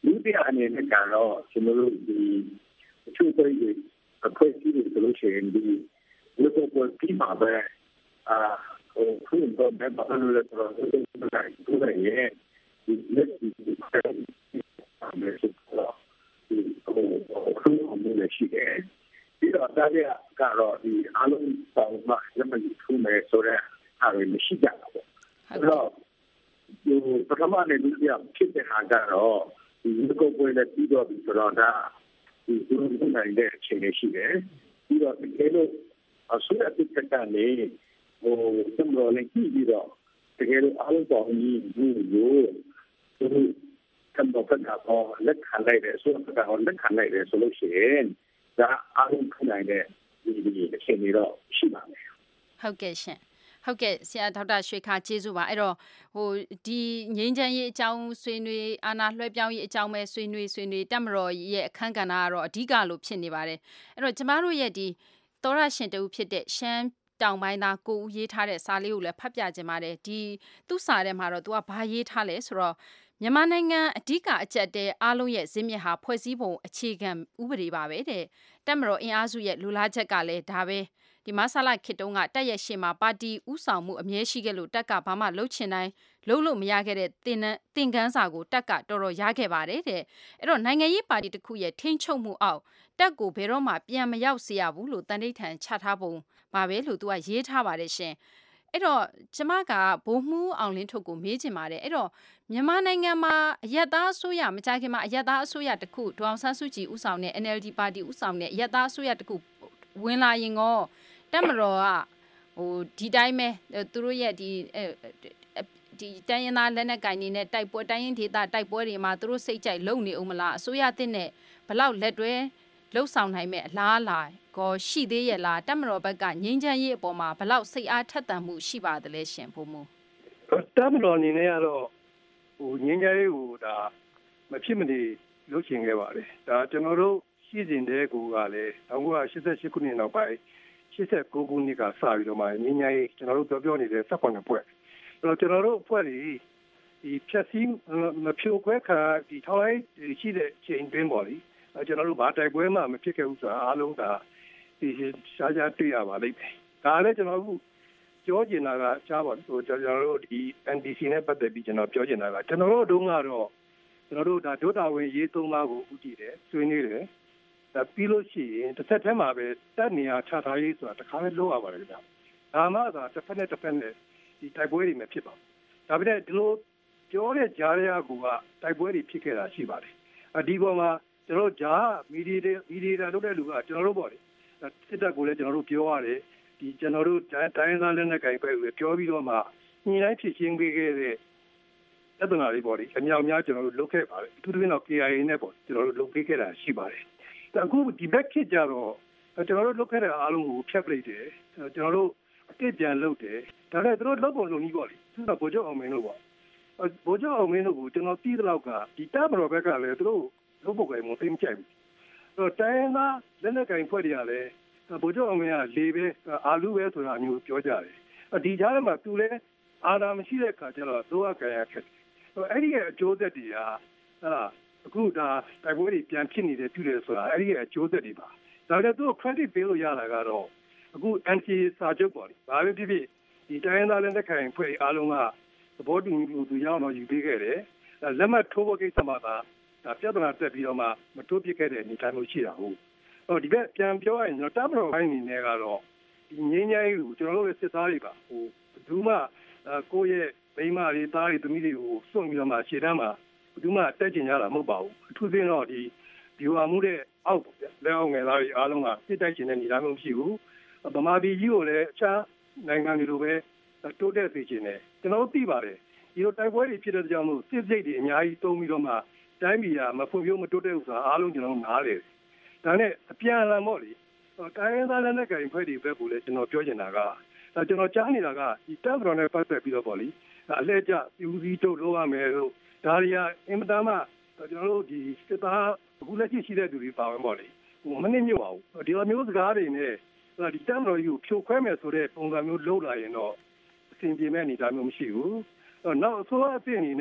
လူတရားအနေနဲ့ကတော့ကျွန်တော်တို့ဒီအချို့တွေအဖွဲ့အစည်းတွေဆိုလို့ရှိရင်ဒီလူ့ဘဝပြီးမှာပဲအာဟိုခုနကဘယ်မှာလို့လဲဆိုတော့ဒီလိုရဲ့ဒီလက်ရှိဒီအမေရိကတော့ဒီဟိုခုနကလည်းရှိတယ်ဒီတော့ဒါကြကတော့ဒီအလုံးစုံမှာလက်မထူးမယ်ဆိုတော့အားရမရှိကြဘူးအဲ့တော့ဒီပထမနေ့ဒီကဖြစ်တဲ့ဟာကတော့ဒီကိုယ်ကိုယ်နဲ့ပြီးတော့ပြီးတော့ဒါဒီသူတို့နိုင်တဲ့အခြေအနေရှိတယ်ပြီးတော့ဒီလိုအဆူအပ်တဲ့ကနေဟိုစံတော်နဲ့ကြည့်ပြီးတော့တကယ်လို့အားလုံးပေါ်ကြီးဒီလိုသူကံတော့ကတော့လက်ခံလိုက်တယ်ဆိုတော့လက်ခံလိုက်တယ်ဆိုလို့ရှိရင်ဒါအားလုံးခံနိုင်တဲ့ဒီဒီအခြေအနေတော့ရှိပါမယ်ဟုတ်ကဲ့ရှင်ဟုတ်ကဲ့ဆရာဒေါက်တာရွှေခါကျေးဇူးပါအဲ့တော့ဟိုဒီငြိမ်းချမ်းရေးအကြောင်းဆွေးနွေးအာဏာလွှဲပြောင်းရေးအကြောင်းပဲဆွေးနွေးဆွေးနွေးတက်မတော်ရဲ့အခန်းကဏ္ဍကတော့အဓိကလို့ဖြစ်နေပါတယ်အဲ့တော့ကျမတို့ရဲ့ဒီသောရရှင်တူဖြစ်တဲ့ရှမ်းတောင်ပိုင်းသားကိုဦးရေးထားတဲ့စာလေးကိုလည်းဖတ်ပြခြင်းပါတယ်ဒီသူ့စာထဲမှာတော့သူကဘာရေးထားလဲဆိုတော့မြန်မာနိုင်ငံအဓိကအကျပ်တဲအားလုံးရဲ့ဇင်းမြစ်ဟာဖွဲ့စည်းပုံအခြေခံဥပဒေပါပဲတဲ့တက်မတော်အင်အားစုရဲ့လူလားချက်ကလည်းဒါပဲဒီမဆလာခေတုံးကတက်ရရှိမှာပါတီဥဆောင်မှုအမြဲရှိခဲ့လို့တက်ကဘာမှလှုပ်ချင်တိုင်းလှုပ်လို့မရခဲ့တဲ့တင်တင်ကန်းစာကိုတက်ကတော်တော်ရခဲ့ပါတယ်တဲ့အဲ့တော့နိုင်ငံရေးပါတီတစ်ခုရဲ့ထိန်းချုပ်မှုအောက်တက်ကိုဘယ်တော့မှပြန်မရောက်စေရဘူးလို့တန်ဋိဌာန်ချထားပုံပါပဲလို့သူကရေးထားပါတယ်ရှင်အဲ့တော့ကျမကဘိုးမှုအောင်လင်းထုတ်ကိုမေးချင်ပါတယ်အဲ့တော့မြန်မာနိုင်ငံမှာအယက်သားအစိုးရမကြခင်မှာအယက်သားအစိုးရတစ်ခုဒေါအောင်ဆန်းစုကြည်ဦးဆောင်တဲ့ N L D ပါတီဦးဆောင်တဲ့အယက်သားအစိုးရတစ်ခုဝင်လာရင်ကောတက်မတော်ကဟိုဒီတိုင်းပဲသူတို့ရဲ့ဒီဒီတိုင်းရင်းသားလက်နက်ကင်နေနဲ့တိုက်ပွဲတိုင်းရင်းဒေသတိုက်ပွဲတွေမှာသူတို့စိတ်ကြိုက်လုံနေအောင်မလားအစိုးရအသစ်နဲ့ဘလောက်လက်တွဲလှုပ်ဆောင်နိုင်မဲ့အလားအလာကိုရှိသေးရဲ့လားတက်မတော်ဘက်ကငြိမ်းချမ်းရေးအပေါ်မှာဘလောက်စိတ်အားထက်သန်မှုရှိပါသလဲရှင်ဘုံမူတက်မတော်အနေနဲ့ကတော့ဟိုငြိမ်းချမ်းရေးကိုဒါမဖြစ်မနေလှုပ်ရှင်ခဲ့ပါတယ်ဒါကျွန်တော်တို့ရှိစဉ်တဲ့ကိုကလည်း၁၉၈၈ခုနှစ်နောက်ပိုင်း၈၉ခုနှစ်ကစပြီးတော့မှငင်းငယ်ကျွန်တော်တို့ပြောနေတဲ့စက်ကွန်ပွဲအဲ့တော့ကျွန်တော်တို့အဖွဲ့တွေဒီဖြတ်စည်းမဖြိုခွဲခါဒီထောက်လိုက်ရှိတဲ့ချိန်တွင်းပေါ်လीကျွန်တော်တို့ဘာတိုက်ပွဲမှမဖြစ်ခဲ့ဘူးဆိုတာအားလုံးကဒီရှားရှားတွေ့ရပါလိမ့်မယ်ဒါလည်းကျွန်တော်တို့ပြောချင်တာကကြားပါဆိုကျွန်တော်တို့ဒီ N D C နဲ့ပတ်သက်ပြီးကျွန်တော်ပြောချင်တာကကျွန်တော်တို့တုန်းကတော့ကျွန်တော်တို့ဒါဒုတာဝင်ရေးသုံးပါးကိုဥတည်တယ်ဆွေးနွေးတယ်ဒါပြီးလို့ရှိရင်တစ်ဆက်တည်းမှာပဲတက်နေရချထားရေးဆိုတာတစ်ခါလည်းလုပ်ရပါတယ်ဗျာဒါမှသာတစ်ဖက်နဲ့တစ်ဖက်နဲ့ဒီတိုက်ပွဲတွေမဖြစ်ပါဘူးဒါပေမဲ့ဒီလိုပြောတဲ့ကြားရကူကတိုက်ပွဲတွေဖြစ်ခဲ့တာရှိပါတယ်အဒီပေါ်မှာကျွန်တော်တို့ဂျာမီဒီယာမီဒီယာလုပ်တဲ့လူကကျွန်တော်တို့ပေါ့လေစစ်တပ်ကိုလည်းကျွန်တော်တို့ပြောရတယ်ဒီကျွန်တော်တို့တိုင်းသားလက်နက်ကိုင်ပဲပြောပြီးတော့မှညှိနှိုင်းဖြစ်ချင်းပေးခဲ့တဲ့တဒနာလေးပေါ့လေအများများကျွန်တော်တို့လုပ်ခဲ့ပါတယ်အထူးသဖြင့်တော့ K I A နဲ့ပေါ့ကျွန်တော်တို့လုပ်ပေးခဲ့တာရှိပါတယ်အခုဒီဘက်ခေတ်ကြတော့ကျွန်တော်တို့လုပ်ခဲ့တဲ့အားလုံးကိုဖျက်ပလိုက်တယ်ကျွန်တော်တို့အတိတ်ပြန်လုပ်တယ်ဒါနဲ့သူတို့လုပ်ပုံလုပ်နည်းပေါ့လေသူကဗိုလ်ချုပ်အောင်မင်းတို့ပေါ့ဗိုလ်ချုပ်အောင်မင်းတို့ကိုကျွန်တော်ပြီးတဲ့လောက်ကဒီတပ်မတော်ဘက်ကလည်းသူတို့လုပ်ပုံကလည်းမသိမကြိုက်ဘူးအဲ့တော့တိုင်းသားလက်နက်ကင်ဖွဲ့တွေကလည်းဗိုလ်ချုပ်အောင်မင်းကလေပဲအာလူပဲဆိုတာမျိုးပြောကြတယ်ဒီကြားထဲမှာသူလည်းအာဏာမရှိတဲ့ခါကျတော့သူကကြရခက်တယ်အဲ့ဒီရဲ့အကျိုးသက်တွေကဟာအခုဒါတိုက်ပွဲတွေပြန်ဖြစ်နေတယ်ပြုတယ်ဆိုတာအဲ့ဒီရဲ့အကျိုးသက်တွေပါဒါကြတော့ credit ပေးလို့ရတာကတော့အခု N C A စာချုပ်ပေါ့လေဘာပဲဖြစ်ဖြစ်ဒီတိုင်းသားလက်နက်ကိုင်ဖွဲ့အားလုံးကသဘောတူညီမှုသူရအောင်ယူပေးခဲ့တယ်လက်မှတ်ထိုးဖို့ကိစ္စမှာဒါပြဿနာတက်ပြီးတော့မှမထိုးပြခဲ့တဲ့အနေအထားမျိုးရှိတာဟုတ်ဟိုဒီဘက်ပြန်ပြောရရင်ကျွန်တော်တမတော်ပိုင်းအနေနဲ့ကတော့ဒီငင်းငယ်ကိုကျွန်တော်တို့ရဲ့စစ်သားတွေပါဟိုဘယ်သူမှကိုယ့်ရဲ့မိန်းမတွေသားတွေသမီးတွေကိုစွန့်ပြီးတော့မှရှေ့တန်းမှာဘယ်သူမှတက်ကျင်ကြတာမဟုတ်ပါဘူးအထူးသဖြင့်တော့ဒီဒီဟာမှုတဲ့အောက်ပေါ့ဗျလက်အောင်ငယ်သားတွေအားလုံးကစစ်တိုက်ကျင်တဲ့နေသားမျိုးမရှိဘူးဗမာပြည်ကြီးကိုလည်းအခြားနိုင်ငံတွေလိုပဲတိုးတက်စေချင်တယ်ကျွန်တော်တို့သိပါတယ်ဒီလိုတိုက်ပွဲတွေဖြစ်တဲ့ကြောင့်မို့စစ်စိတ်တွေအများကြီးတုံးပြီးတော့မှတိုင်းပြည်ကမဖွံ့ဖြိုးမတိုးတက်ဘူးဆိုတာအားလုံးကျွန်တော်နားလေတယ်ဒါနဲ့အပြန်အလှန်ပေါ့လေတိုင်းရင်းသားလက်နက်ကိုင်ဖွဲ့တွေဘက်ကိုလည်းကျွန်တော်ပြောချင်တာကကျွန်တော်ကြားနေတာကဒီတပ်မတော်နဲ့ပတ်သက်ပြီးတော့ပေါ့လေအလှည့်ကျပြူစည်းထုတ်လုပ်ရမယ်လို့ဒါရီယာအင်မတန်မှကျွန်တော်တို့ဒီစစ်သားအခုလက်ရှိရှိတဲ့သူတွေပါဝင်ပေါ့လေဟိုမနစ်မြုပ်ပါဘူးဒီလိုမျိုးစကားတွေနဲ့ဒီတပ်မတော်ကြီးကိုဖြိုခွဲမယ်ဆိုတဲ့ပုံစံမျိုးလုပ်လာရင်တော့အဆင်ပြေမဲ့အနေအထားမျိုးမရှိဘူးနောက်အစိုးရအသစ်အနေနဲ့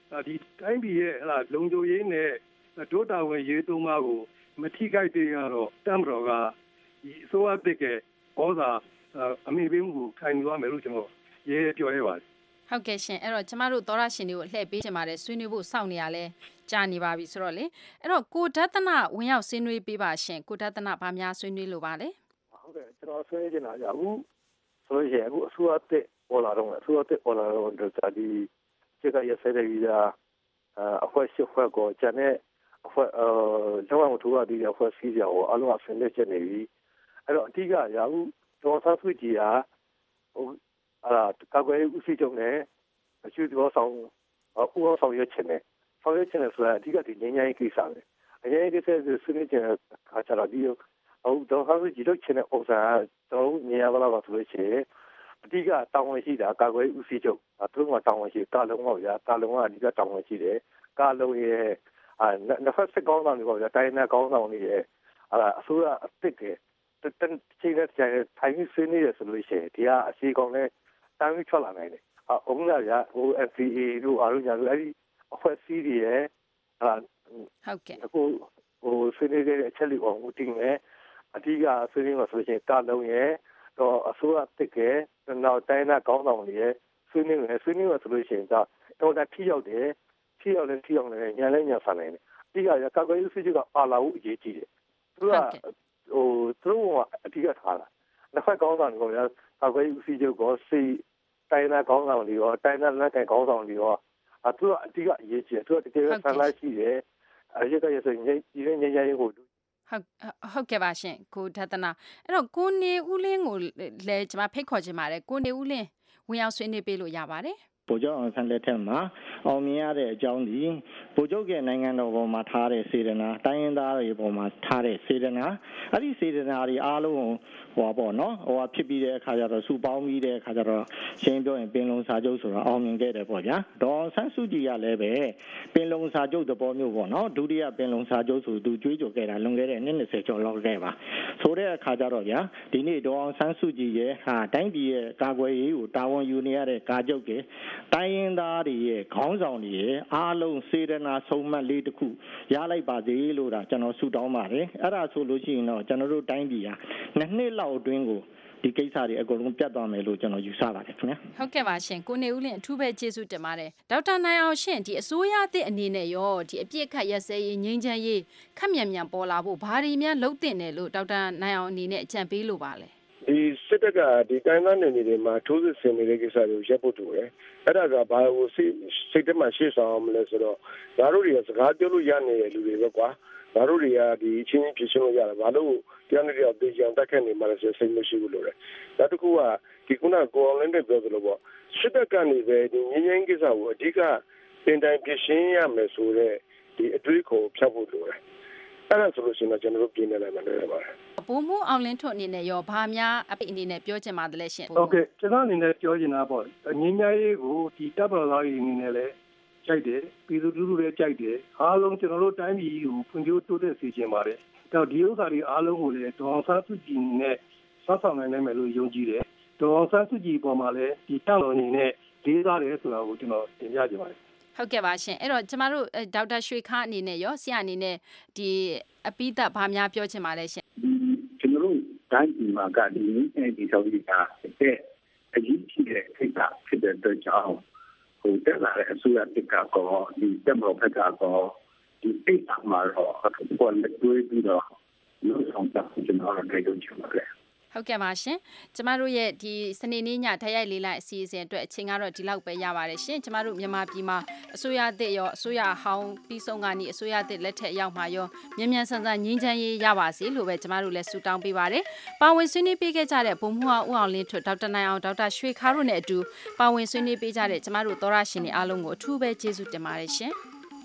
ဒီတိုင်းပြည်ရဲ့ဟလာလုံခြုံရေးနဲ့ဒုတာဝန်ရေးသုံးပါးကိုမထိခိုက်သေးရတော့တမ်တော်ကဒီအစိုးရတစ်ကဩဇာအမိပေးမှုခံယူရမယ်လို့ကျွန်တော်ရေးပြောရပါတယ်ဟုတ်ကဲ့ရှင်အဲ့တော့ကျမတို့သောရရှင်တွေကိုလှည့်ပေးချင်ပါတယ်ဆွေးနွေးဖို့စောင့်နေရလဲကြာနေပါပြီဆိုတော့လေအဲ့တော့ကိုဒသနာဝင်ရောက်ဆွေးနွေးပေးပါရှင်ကိုဒသနာဗာများဆွေးနွေးလို့ပါလေဟုတ်ကဲ့ကျွန်တော်ဆွေးနွေးချင်တာကအခုဆိုရင်အခုအစိုးရတစ်ပေါ်လာတော့အစိုးရတစ်ပေါ်လာတော့ဒီခြေကရဆဲတဲ့ကြီးအဖွဲရှိဖွဲကိုကျန်တဲ့အဖွဲအဲလောကမထူရသေးတဲ့အဖွဲစီးကြကိုအလုံးအဆင်လက်ချက်နေပြီအဲ့တော့အတိကရာဟုဒေါ်ဆန်းစုကြည်ဟာဟိုအာကာကွယ်ရေးဦးစီးချုပ်နဲ့အကျိုးတော်ဆောင်ဦးအောင်ဆောင်ရွက်ခြင်းနဲ့ဆောင်ရွက်ခြင်းနဲ့ဆိုတာအဓိကဒီငြိမ်းချမ်းရေးကိစ္စပဲအငြိမ်းချမ်းရေးကိစ္စကိုဆွေးနွေးခြင်းအခါကျတော့ဒီဟိုဒေါ်ဆန်းစုကြည်တို့ခြင်းတဲ့ဥစ္စာကျွန်တော်မြင်ရပါလားဆိုလို့ရှိရင်အဓိကတောင်းဝန်ရှိတာကာကွယ်ရေးဦးစီးချုပ်သူတို့ကတောင်းဝန်ရှိကာလုံးပေါ့ဗျာကာလုံးကအဓိကတောင်းဝန်ရှိတယ်ကာလုံးရဲ့အာနှစ်ဖက်စစ်ကောင်းဆောင်တွေပေါ့ဗျာတိုင်းနယ်ကောင်းဆောင်တွေရဲ့အာအစိုးရအစ်စ်တဲ့တန်ချိန်တဲ့ထိုင်ဆွေးနွေးရဆိုလို့ရှိရင်ဒီဟာအစီအကောင်းနဲ့တန်းပြီးထွက်လာနိုင်တယ်။အခုကရဟို F C A တို့အားလုံးညာတို့အဲ့ဒီအဖွဲ့အစည်းတွေရဲ့ဟာဟုတ်ကဲ့အခုဟိုဆွေးနွေးတဲ့အချက်လေးကိုဦးတင်မယ်အဓိကဆွေးနွေးမှာဆိုလို့ရှိရင်တာလုံးရဲ့တော့အစိုးရတစ်ကဲနောက်တိုင်းနာကောင်းဆောင်တွေရဲ့ဆွေးနွေးမယ်ဆွေးနွေးမှာဆိုလို့ရှိရင်တော့တာထိရောက်တယ်ထိရောက်တယ်ထိရောက်တယ်ညာလဲညာဆန်နိုင်တယ်အဓိကရကာကွယ်ရေးစစ်ချုပ်ကပါလာဖို့အရေးကြီးတယ်သူကဟိုသူတို့ကအဓိကထားတာနှစ်ဖက်ကောင်းဆောင်တွေကကာကွယ်ရေးစစ်ချုပ်ကစီတိုင်းနာကောင်းဆောင်တွေရောတိုင်းနာလက်ကန်ကောင်းဆောင်တွေရောအတူအဓိကအရေးကြီးတယ်သူကတကယ်ဆန္ဒရှိတယ်အရေးကရဆိုရင်ဒီရင်းညရင်ကိုဟုတ်ဟုတ်ကဲ့ပါရှင်ကိုဒသနာအဲ့တော့ကိုနေဦးလင်းကိုလည်းကျွန်မဖိတ်ခေါ်ခြင်းပါတယ်ကိုနေဦးလင်းဝင်ရောက်ဆွေးနွေးပေးလို့ရပါတယ်ဗိုလ်ချုပ်အောင်ဆန်းလက်ထက်မှာအောင်မြင်ရတဲ့အကြောင်းဒီဗိုလ်ချုပ်ရဲ့နိုင်ငံတော်ပေါ်မှာထားတဲ့စေတနာတိုင်းရင်းသားတွေပေါ်မှာထားတဲ့စေတနာအဲ့ဒီစေတနာတွေအားလုံးဟိုပေါ့နော်ဟိုဖြစ်ပြီးတဲ့အခါကျတော့စုပေါင်းပြီးတဲ့အခါကျတော့ရှင်းပြောရင်ပင်လုံစာချုပ်ဆိုတာအောင်မြင်ခဲ့တယ်ပေါ့ဗျာဒေါ်ဆန်းစုကြည်ကလည်းပဲပင်လုံစာချုပ်သဘောမျိုးပေါ့နော်ဒုတိယပင်လုံစာချုပ်ဆိုသူကြွေးကြော်ခဲ့တာလွန်ခဲ့တဲ့နှစ်၂၀ကျော်လောက်ခဲ့ပါဆိုတဲ့အခါကျတော့ဗျာဒီနေ့ဒေါ်ဆန်းစုကြည်ရဲ့ဟာတိုင်းပြည်ရဲ့ကာကွယ်ရေးကိုတာဝန်ယူနေရတဲ့ကာချုပ်ကတိုင်းရင်းသားတွေရဲ့ခေါင်းဆောင်တွေရဲ့အားလုံးစေတနာဆုံးမလေးတစ်ခုရလိုက်ပါစေလို့ဒါကျွန်တော်ဆုတောင်းပါတယ်အဲ့ဒါဆိုလို့ရှိရင်တော့ကျွန်တော်တို့တိုင်းပြည်ဟာနှစ်နှစ်လောက်အတွင်းကိုဒီကိစ္စတွေအကုန်လုံးပြတ်သွားမယ်လို့ကျွန်တော်ယူဆပါတယ်ခင်ဗျာဟုတ်ကဲ့ပါရှင်ကိုနေဦးလင်းအထူးပဲကျေးဇူးတင်ပါတယ်ဒေါက်တာနိုင်အောင်ရှင်ဒီအစိုးရအသစ်အနေနဲ့ရောဒီအပြစ်ခတ်ရက်စဲရေးငြိမ်းချမ်းရေးခက်မြန်မြန်ပေါ်လာဖို့ဘာတွေများလုပ်တင်တယ်လို့ဒေါက်တာနိုင်အောင်အနေနဲ့အကြံပေးလို့ပါလဲဒီစစ်တပ်ကဒီတိုင်းသားနယ်မြေတွေမှာထိုးစစ်ဆင်နေတဲ့ကိစ္စတွေကိုရပ်ဖို့တူတယ်အဲ့ဒါကဘာလို့စိတ်စိတ်ထဲမှာရှေ့ဆောင်အောင်မလဲဆိုတော့ငါတို့တွေကစကားပြောလို့ရနေတဲ့လူတွေပဲကွာငါတို့တွေကဒီချင်းချင်းဖြစ်ချင်းလို့ရတယ်ဘာလို့တရားနဲ့တရားသိကြအောင်တက်ခဲ့နေမှလဲဆိုစိတ်မရှိဘူးလို့လေနောက်တစ်ခုကဒီခုနကကိုအောင်လင်းတဲ့ပြောသလိုပေါ့စစ်တပ်ကနေပဲဒီငင်းငင်းကိစ္စကိုအဓိကတင်တိုင်းဖြစ်ရှင်းရမယ်ဆိုတော့ဒီအတွေးကိုဖြတ်ဖို့လိုတယ်အဲ့ဒါဆိုလို့ရှိရင်ကျွန်တော်တို့ပြင်နေလိုက်မှလည်းပါတယ်ဘုံမှုအောင်လင်းထွတ်အနေနဲ့ရောဘာများအပိအနေနဲ့ပြောချင်ပါတယ်လဲရှင်ဟုတ်ကဲ့ကျွန်တော်အနေနဲ့ပြောချင်တာပေါ့ငင်းညာရေးကိုဒီတပ်မတော်သားတွေအနေနဲ့လည်းကြိုက်တယ်ပြည်သူလူထုလည်းကြိုက်တယ်အားလုံးကျွန်တော်တို့တိုင်းပြည်ကိုဖွံ့ဖြိုးတိုးတက်စေချင်ပါတယ်တော့ဒီဥစ္စာတွေအားလုံးကိုလည်းဒေါအောင်ဆန်းစုကြည်နဲ့ဆောက်ဆောင်နိုင်နိုင်မယ်လို့ယုံကြည်တယ်ဒေါအောင်ဆန်းစုကြည်ပေါ်မှာလည်းဒီတပ်တော်အနေနဲ့လေးစားတယ်ဆိုတာကိုကျွန်တော်တင်ပြချင်ပါတယ်ဟုတ်ကဲ့ပါရှင်အဲ့တော့ကျမတို့ဒေါက်တာရွှေခါအနေနဲ့ရောဆရာအနေနဲ့ဒီအပိသက်ဘာများပြောချင်ပါလဲရှင်ကျွန်တော်တို့တိုင်းပြည်မှာကဒီအဲဒီဆောက်ပြီးတာတဲ့အရေးကြီးတဲ့ခိစ္စဖြစ်တဲ့အတွက်ကြောင့်ဟိုတက်လာတဲ့အစိုးရတစ်ကကောဒီတက်မလို့ဖက်ကကောဒီအိတ်မှာတော့အခုလည်းတွေ့ပြီးတော့လို့ဆောင်တာကျွန်တော်တို့တွေ့ကြချင်ပါတယ်ဟုတ်ကဲ့ပါရှင်ကျမတို့ရဲ့ဒီစနေနေ့ညဓာတ်ရိုက်လေးလိုက်အစီအစဉ်အတွက်အချိန်ကတော့ဒီလောက်ပဲရပါတယ်ရှင်ကျမတို့မြန်မာပြည်မှာအစိုးရအသစ်ရောအစိုးရဟောင်းပြီးဆုံးကနေအစိုးရအသစ်လက်ထက်ရောက်မှာရောမြန်မြန်ဆန်ဆန်ငြိမ်းချမ်းရေးရပါစေလို့ပဲကျမတို့လည်းဆုတောင်းပေးပါတယ်ပါဝင်ဆွေးနွေးပေးခဲ့ကြတဲ့ဘုံမှုအောင်ဦးအောင်လင်းထွတ်ဒေါက်တာနိုင်အောင်ဒေါက်တာရွှေခါတို့နဲ့အတူပါဝင်ဆွေးနွေးပေးကြတဲ့ကျမတို့သောရရှင်တွေအားလုံးကိုအထူးပဲကျေးဇူးတင်ပါတယ်ရှင်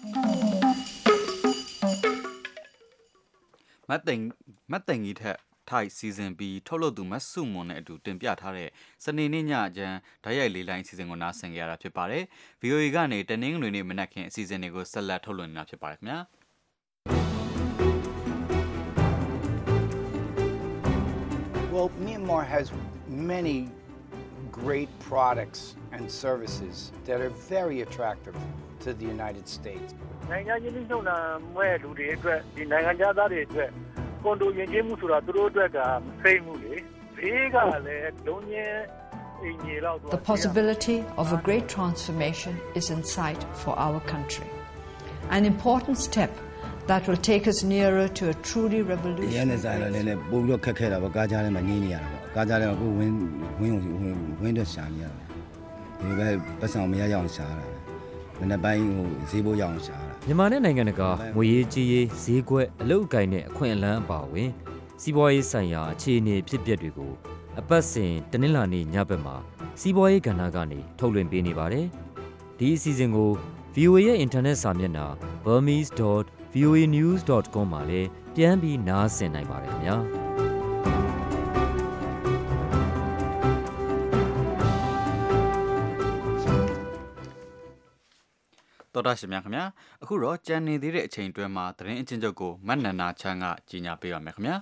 မတ်တင်မတ်တင်ကြီးထက်ထိုက်စီစဉ်ပြီးထုတ်လုပ်သူမဆုမွန်နဲ့အတူတင်ပြထားတဲ့စနေနေ့ညချမ်းဓာတ်ရိုက်လေးလိုင်းအစီအစဉ်ကိုနားဆင်ကြရတာဖြစ်ပါတယ်။ဗွီအိုအေကနေတနင်္ဂနွေနေ့မနက်ခင်းအစီအစဉ်တွေကိုဆက်လက်ထုတ်လွှင့်နေတာဖြစ်ပါတယ်ခင်ဗျာ။ Well, Myanmar has many great products and services that are very attractive to the United States. နိုင်ငံချင်းနှိမ့်နှံမဲ့လူတွေအတွက်ဒီနိုင်ငံသားတွေအတွက်ကွန်ဒိုယဉ်ကျေးမှုဆိုတာသူတို့အတွက်ကမစိမ့်ဘူးလေဘေးကလည်းလုံးချင်းအင်ကြီးလောက် The possibility of a great transformation is in sight for our country. An important step that will take us nearer to a truly revolutionary. ရန်နေဆိုင်လည်းလည်းပို့ပြီးတော့ခက်ခဲတာပေါ့ကားကြားထဲမှာနေနေရတာပေါ့ကားကြားထဲမှာကိုဝင်းဝင်းဝင်ဝင်းတော့ရှာနေရတာဒီပဲပတ်ဆောင်မရရအောင်ရှာတာမနေ့ပိုင်းဟိုဈေးဘိုးရအောင်ရှာတာမြန်မာနဲ့နိုင်ငံတကာငွေရေးကြေးရေးဈေးကွက်အလုပ်အကိုင်နဲ့အခွင့်အလမ်းအပါအဝင်စီးပွားရေးဆိုင်ရာအခြေအနေဖြစ်ပျက်တွေကိုအပတ်စဉ်တနင်္လာနေ့ညဘက်မှာစီးပွားရေးကဏ္ဍကနေထုတ်လွှင့်ပေးနေပါတယ်ဒီအစီအစဉ်ကို ဗီအိုအေ ရဲ့အင်တာနက်စာမျက်နှာ burmese dot voa news dot com မှာလည်းပြန်ပြီးနားဆင်နိုင်ပါတယ်ခင်ဗျာတော်တာရှင်များခင်ဗျာအခုတော့ကြံနေသေးတဲ့အချိန်တွဲမှာသတင်းအချင်းချုပ်ကိုမတ်နန္နာချမ်းကကြီးညာပေးပါမယ်ခင်ဗျာ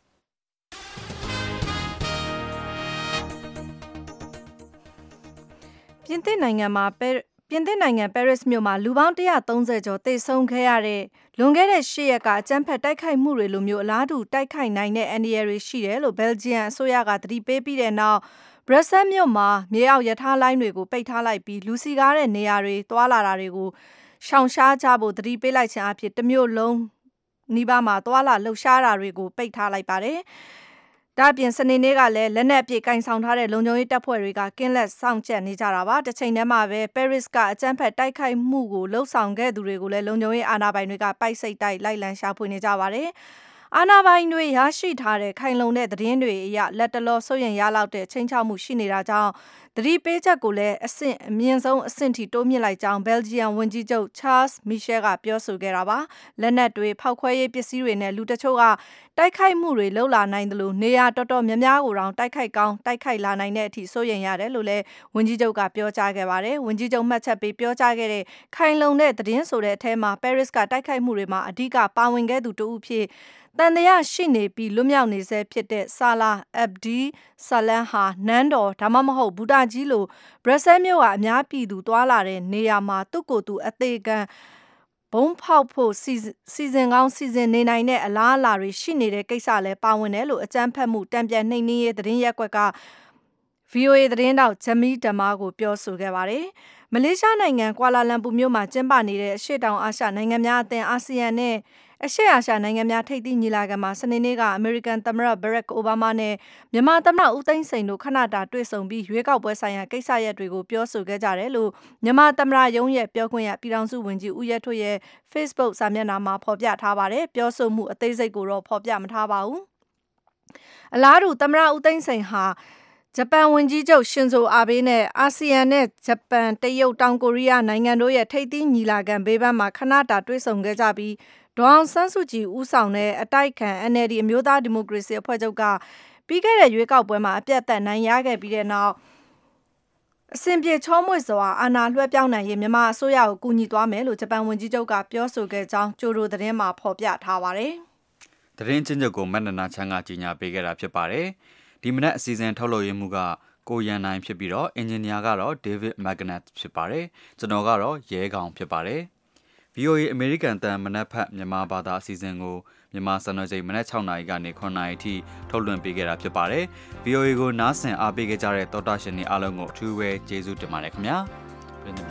ပြင်သစ်နိုင်ငံမှာပြင်သစ်နိုင်ငံပဲရစ်မြို့မှာလူပေါင်းone hundred thirtyကျော်သေဆုံးခဲ့ရတဲ့လွန်ခဲ့တဲ့eightရက်ကအကြမ်းဖက်တိုက်ခိုက်မှုတွေလိုမျိုးအလားတူတိုက်ခိုက်နိုင်တဲ့အန္တရာယ်တွေရှိတယ်လို့ဘယ်လ်ဂျီယံအစိုးရကသတိပေးပြီးတဲ့နောက်ဘရက်ဆဲမြို့မှာမြေအောက်ရထားလိုင်းတွေကိုပိတ်ထားလိုက်ပြီးလူစီကားတဲ့နေရာတွေတွာလာတာတွေကိုရှောင်ရှားကြဖို့သတိပေးလိုက်ခြင်းအဖြစ်တစ်မြို့လုံးနီးပါးမှာတွာလာလှုပ်ရှားတာတွေကိုပိတ်ထားလိုက်ပါတယ်။ဒါ့အပြင်စနေနေ့ကလည်းလက်နက်အပြည့်ကင်ဆောင်ထားတဲ့လုံခြုံရေးတပ်ဖွဲ့တွေကကင်းလက်ဆောင်ကျက်နေကြတာပါ။တစ်ချိန်တည်းမှာပဲပဲရစ်ကအကြမ်းဖက်တိုက်ခိုက်မှုကိုလှုပ်ဆောင်ခဲ့သူတွေကိုလည်းလုံခြုံရေးအာဏာပိုင်တွေကပိုက်စိတ်တိုက်လိုက်လံရှာဖွေနေကြပါတယ်။အာဏာပိုင်တွေရရှိထားတဲ့ခိုင်လုံတဲ့သတင်းတွေအရလက်တလောဆိုရင်ရလောက်တဲ့ချိန်ချောက်မှုရှိနေတာကြောင့်သတိပေးချက်ကိုလည်းအဆင့်အမြင့်ဆုံးအဆင့်ထိတိုးမြင့်လိုက်ကြောင်းဘယ်လ်ဂျီယံဝန်ကြီးချုပ်ချားစ်မီရှဲကပြောဆိုခဲ့တာပါလက်နက်တွေဖောက်ခွဲရေးပစ္စည်းတွေနဲ့လူတချို့ကတိုက်ခိုက်မှုတွေလှုပ်လာနိုင်တယ်လို့နေရာတော်တော်များများကိုတောင်တိုက်ခိုက်ကောင်းတိုက်ခိုက်လာနိုင်တဲ့အထိစိုးရိမ်ရတယ်လို့လည်းဝန်ကြီးချုပ်ကပြောကြားခဲ့ပါတယ်ဝန်ကြီးချုပ်မှတ်ချက်ပေးပြောကြားခဲ့တဲ့ခိုင်လုံတဲ့သတင်းဆိုတဲ့အထက်မှာပဲရစ်ကတိုက်ခိုက်မှုတွေမှာအဓိကပါဝင်ခဲ့သူတဦးဖြစ်တန်တရားရှိနေပြီးလွတ်မြောက်နေဆဲဖြစ်တဲ့ဆာလာအက်ဘ်ဒီဆလန်ဟာနန်းတော်ဒါမှမဟုတ်ဘူတာကြီးလိုဘရက်ဆဲမြို့ကအများပြည်သူတွာလာတဲ့နေရာမှာသူ့ကိုယ်သူအသေးခံဘုံဖောက်ဖို့စီစဉ်ကောင်းစီစဉ်နေနိုင်တဲ့အလားအလာတွေရှိနေတဲ့ကိစ္စလည်းပါဝင်တယ်လို့အကြမ်းဖက်မှုတံပြန်နှိမ်နှင်းရေးသတင်းရက်ကွက်က ဗီအိုအေ သတင်းတောက်ဂျမီဒမာကိုပြောဆိုခဲ့ပါတယ်။မလေးရှားနိုင်ငံကွာလာလမ်ပူမြို့မှာကျင်းပနေတဲ့အရှေ့တောင်အာရှနိုင်ငံများအသင်းအာဆီယံနဲ့အရှေ့အာရှနိုင်ငံများထိပ်သီးညီလာခံမှာစနေနေ့ကအမေရိကန်သမ္မတဘရက်အိုဘားမားနဲ့မြန်မာသမ္မတဦးသိန်းစိန်တို့ခဏတာတွေ့ဆုံပြီးရွေးကောက်ပွဲဆိုင်ရာကိစ္စရပ်တွေကိုပြောဆိုခဲ့ကြတယ်လို့မြန်မာသမ္မတရုံးရဲ့ပြောခွင့်ရပြည်ထောင်စုဝန်ကြီးဦးရဲထွဋ်ရဲ့ Facebook စာမျက်နှာမှာဖော်ပြထားပါတယ်။ပြောဆိုမှုအသေးစိတ်ကိုတော့ဖော်ပြမထားပါဘူး။အလားတူသမ္မတဦးသိန်းစိန်ဟာဂျပန်ဝန်ကြီးချုပ်ရှင်ဇိုအာဘေးနဲ့အာဆီယံနဲ့ဂျပန်တရုတ်တောင်ကိုရီးယားနိုင်ငံတို့ရဲ့ထိပ်သီးညီလာခံဘေးပန်းမှာခဏတာတွေ့ဆုံခဲ့ကြပြီးဒေါအောင်ဆန်းစုကြည်ဦးဆောင်တဲ့အတိုက်ခံ အန်အယ်လ်ဒီ အမျိုးသားဒီမိုကရေစီအဖွဲ့ချုပ်ကပြီးခဲ့တဲ့ရွေးကောက်ပွဲမှာအပြတ်သက်နိုင်ရခဲ့ပြီးတဲ့နောက်အစဉ်ပြေချောမွေ့စွာအာဏာလွှဲပြောင်းနိုင်ရေးမြန်မာအစိုးရကိုကူညီသွားမယ်လို့ဂျပန်ဝန်ကြီးချုပ်ကပြောဆိုခဲ့ကြောင်းကျိုဒိုသတင်းမှာဖော်ပြထားပါတယ်။သတင်းချင်းချုပ်ကိုမတ်နနာချမ်းကကြီးညာပေးခဲ့တာဖြစ်ပါတယ်။ဒီမနက်အစီအစဉ်ထုတ်လုပ်ရေးမှုကကိုရန်နိုင်ဖြစ်ပြီးတော့အင်ဂျင်နီယာကတော့ David Magnat ဖြစ်ပါတယ်။ကျွန်တော်ကတော့ရဲကောင်ဖြစ်ပါတယ်။ဗီအိုအေ အမေရိကန်တန်မနက်ဖက်မြန်မာဘာသာအစီအစဉ်ကိုမြန်မာစံတော်ချိန်မနက်sixနာရီကနေnineနာရီထိထုတ်လွှင့်ပေးခဲ့တာဖြစ်ပါတယ်။ ဗီအိုအေကိုနားဆင်အားပေးခဲ့ကြတဲ့တောတာရှင်တွေအားလုံးကိုအထူးပဲကျေးဇူးတင်ပါတယ်ခင်ဗျာ။ Benjamin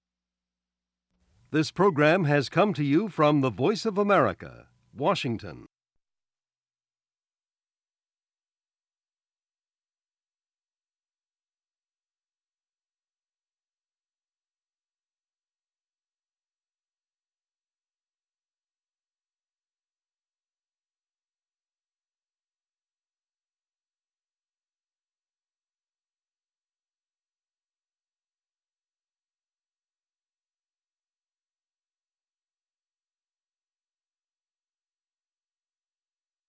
This program has come to you from the Voice of America, Washington.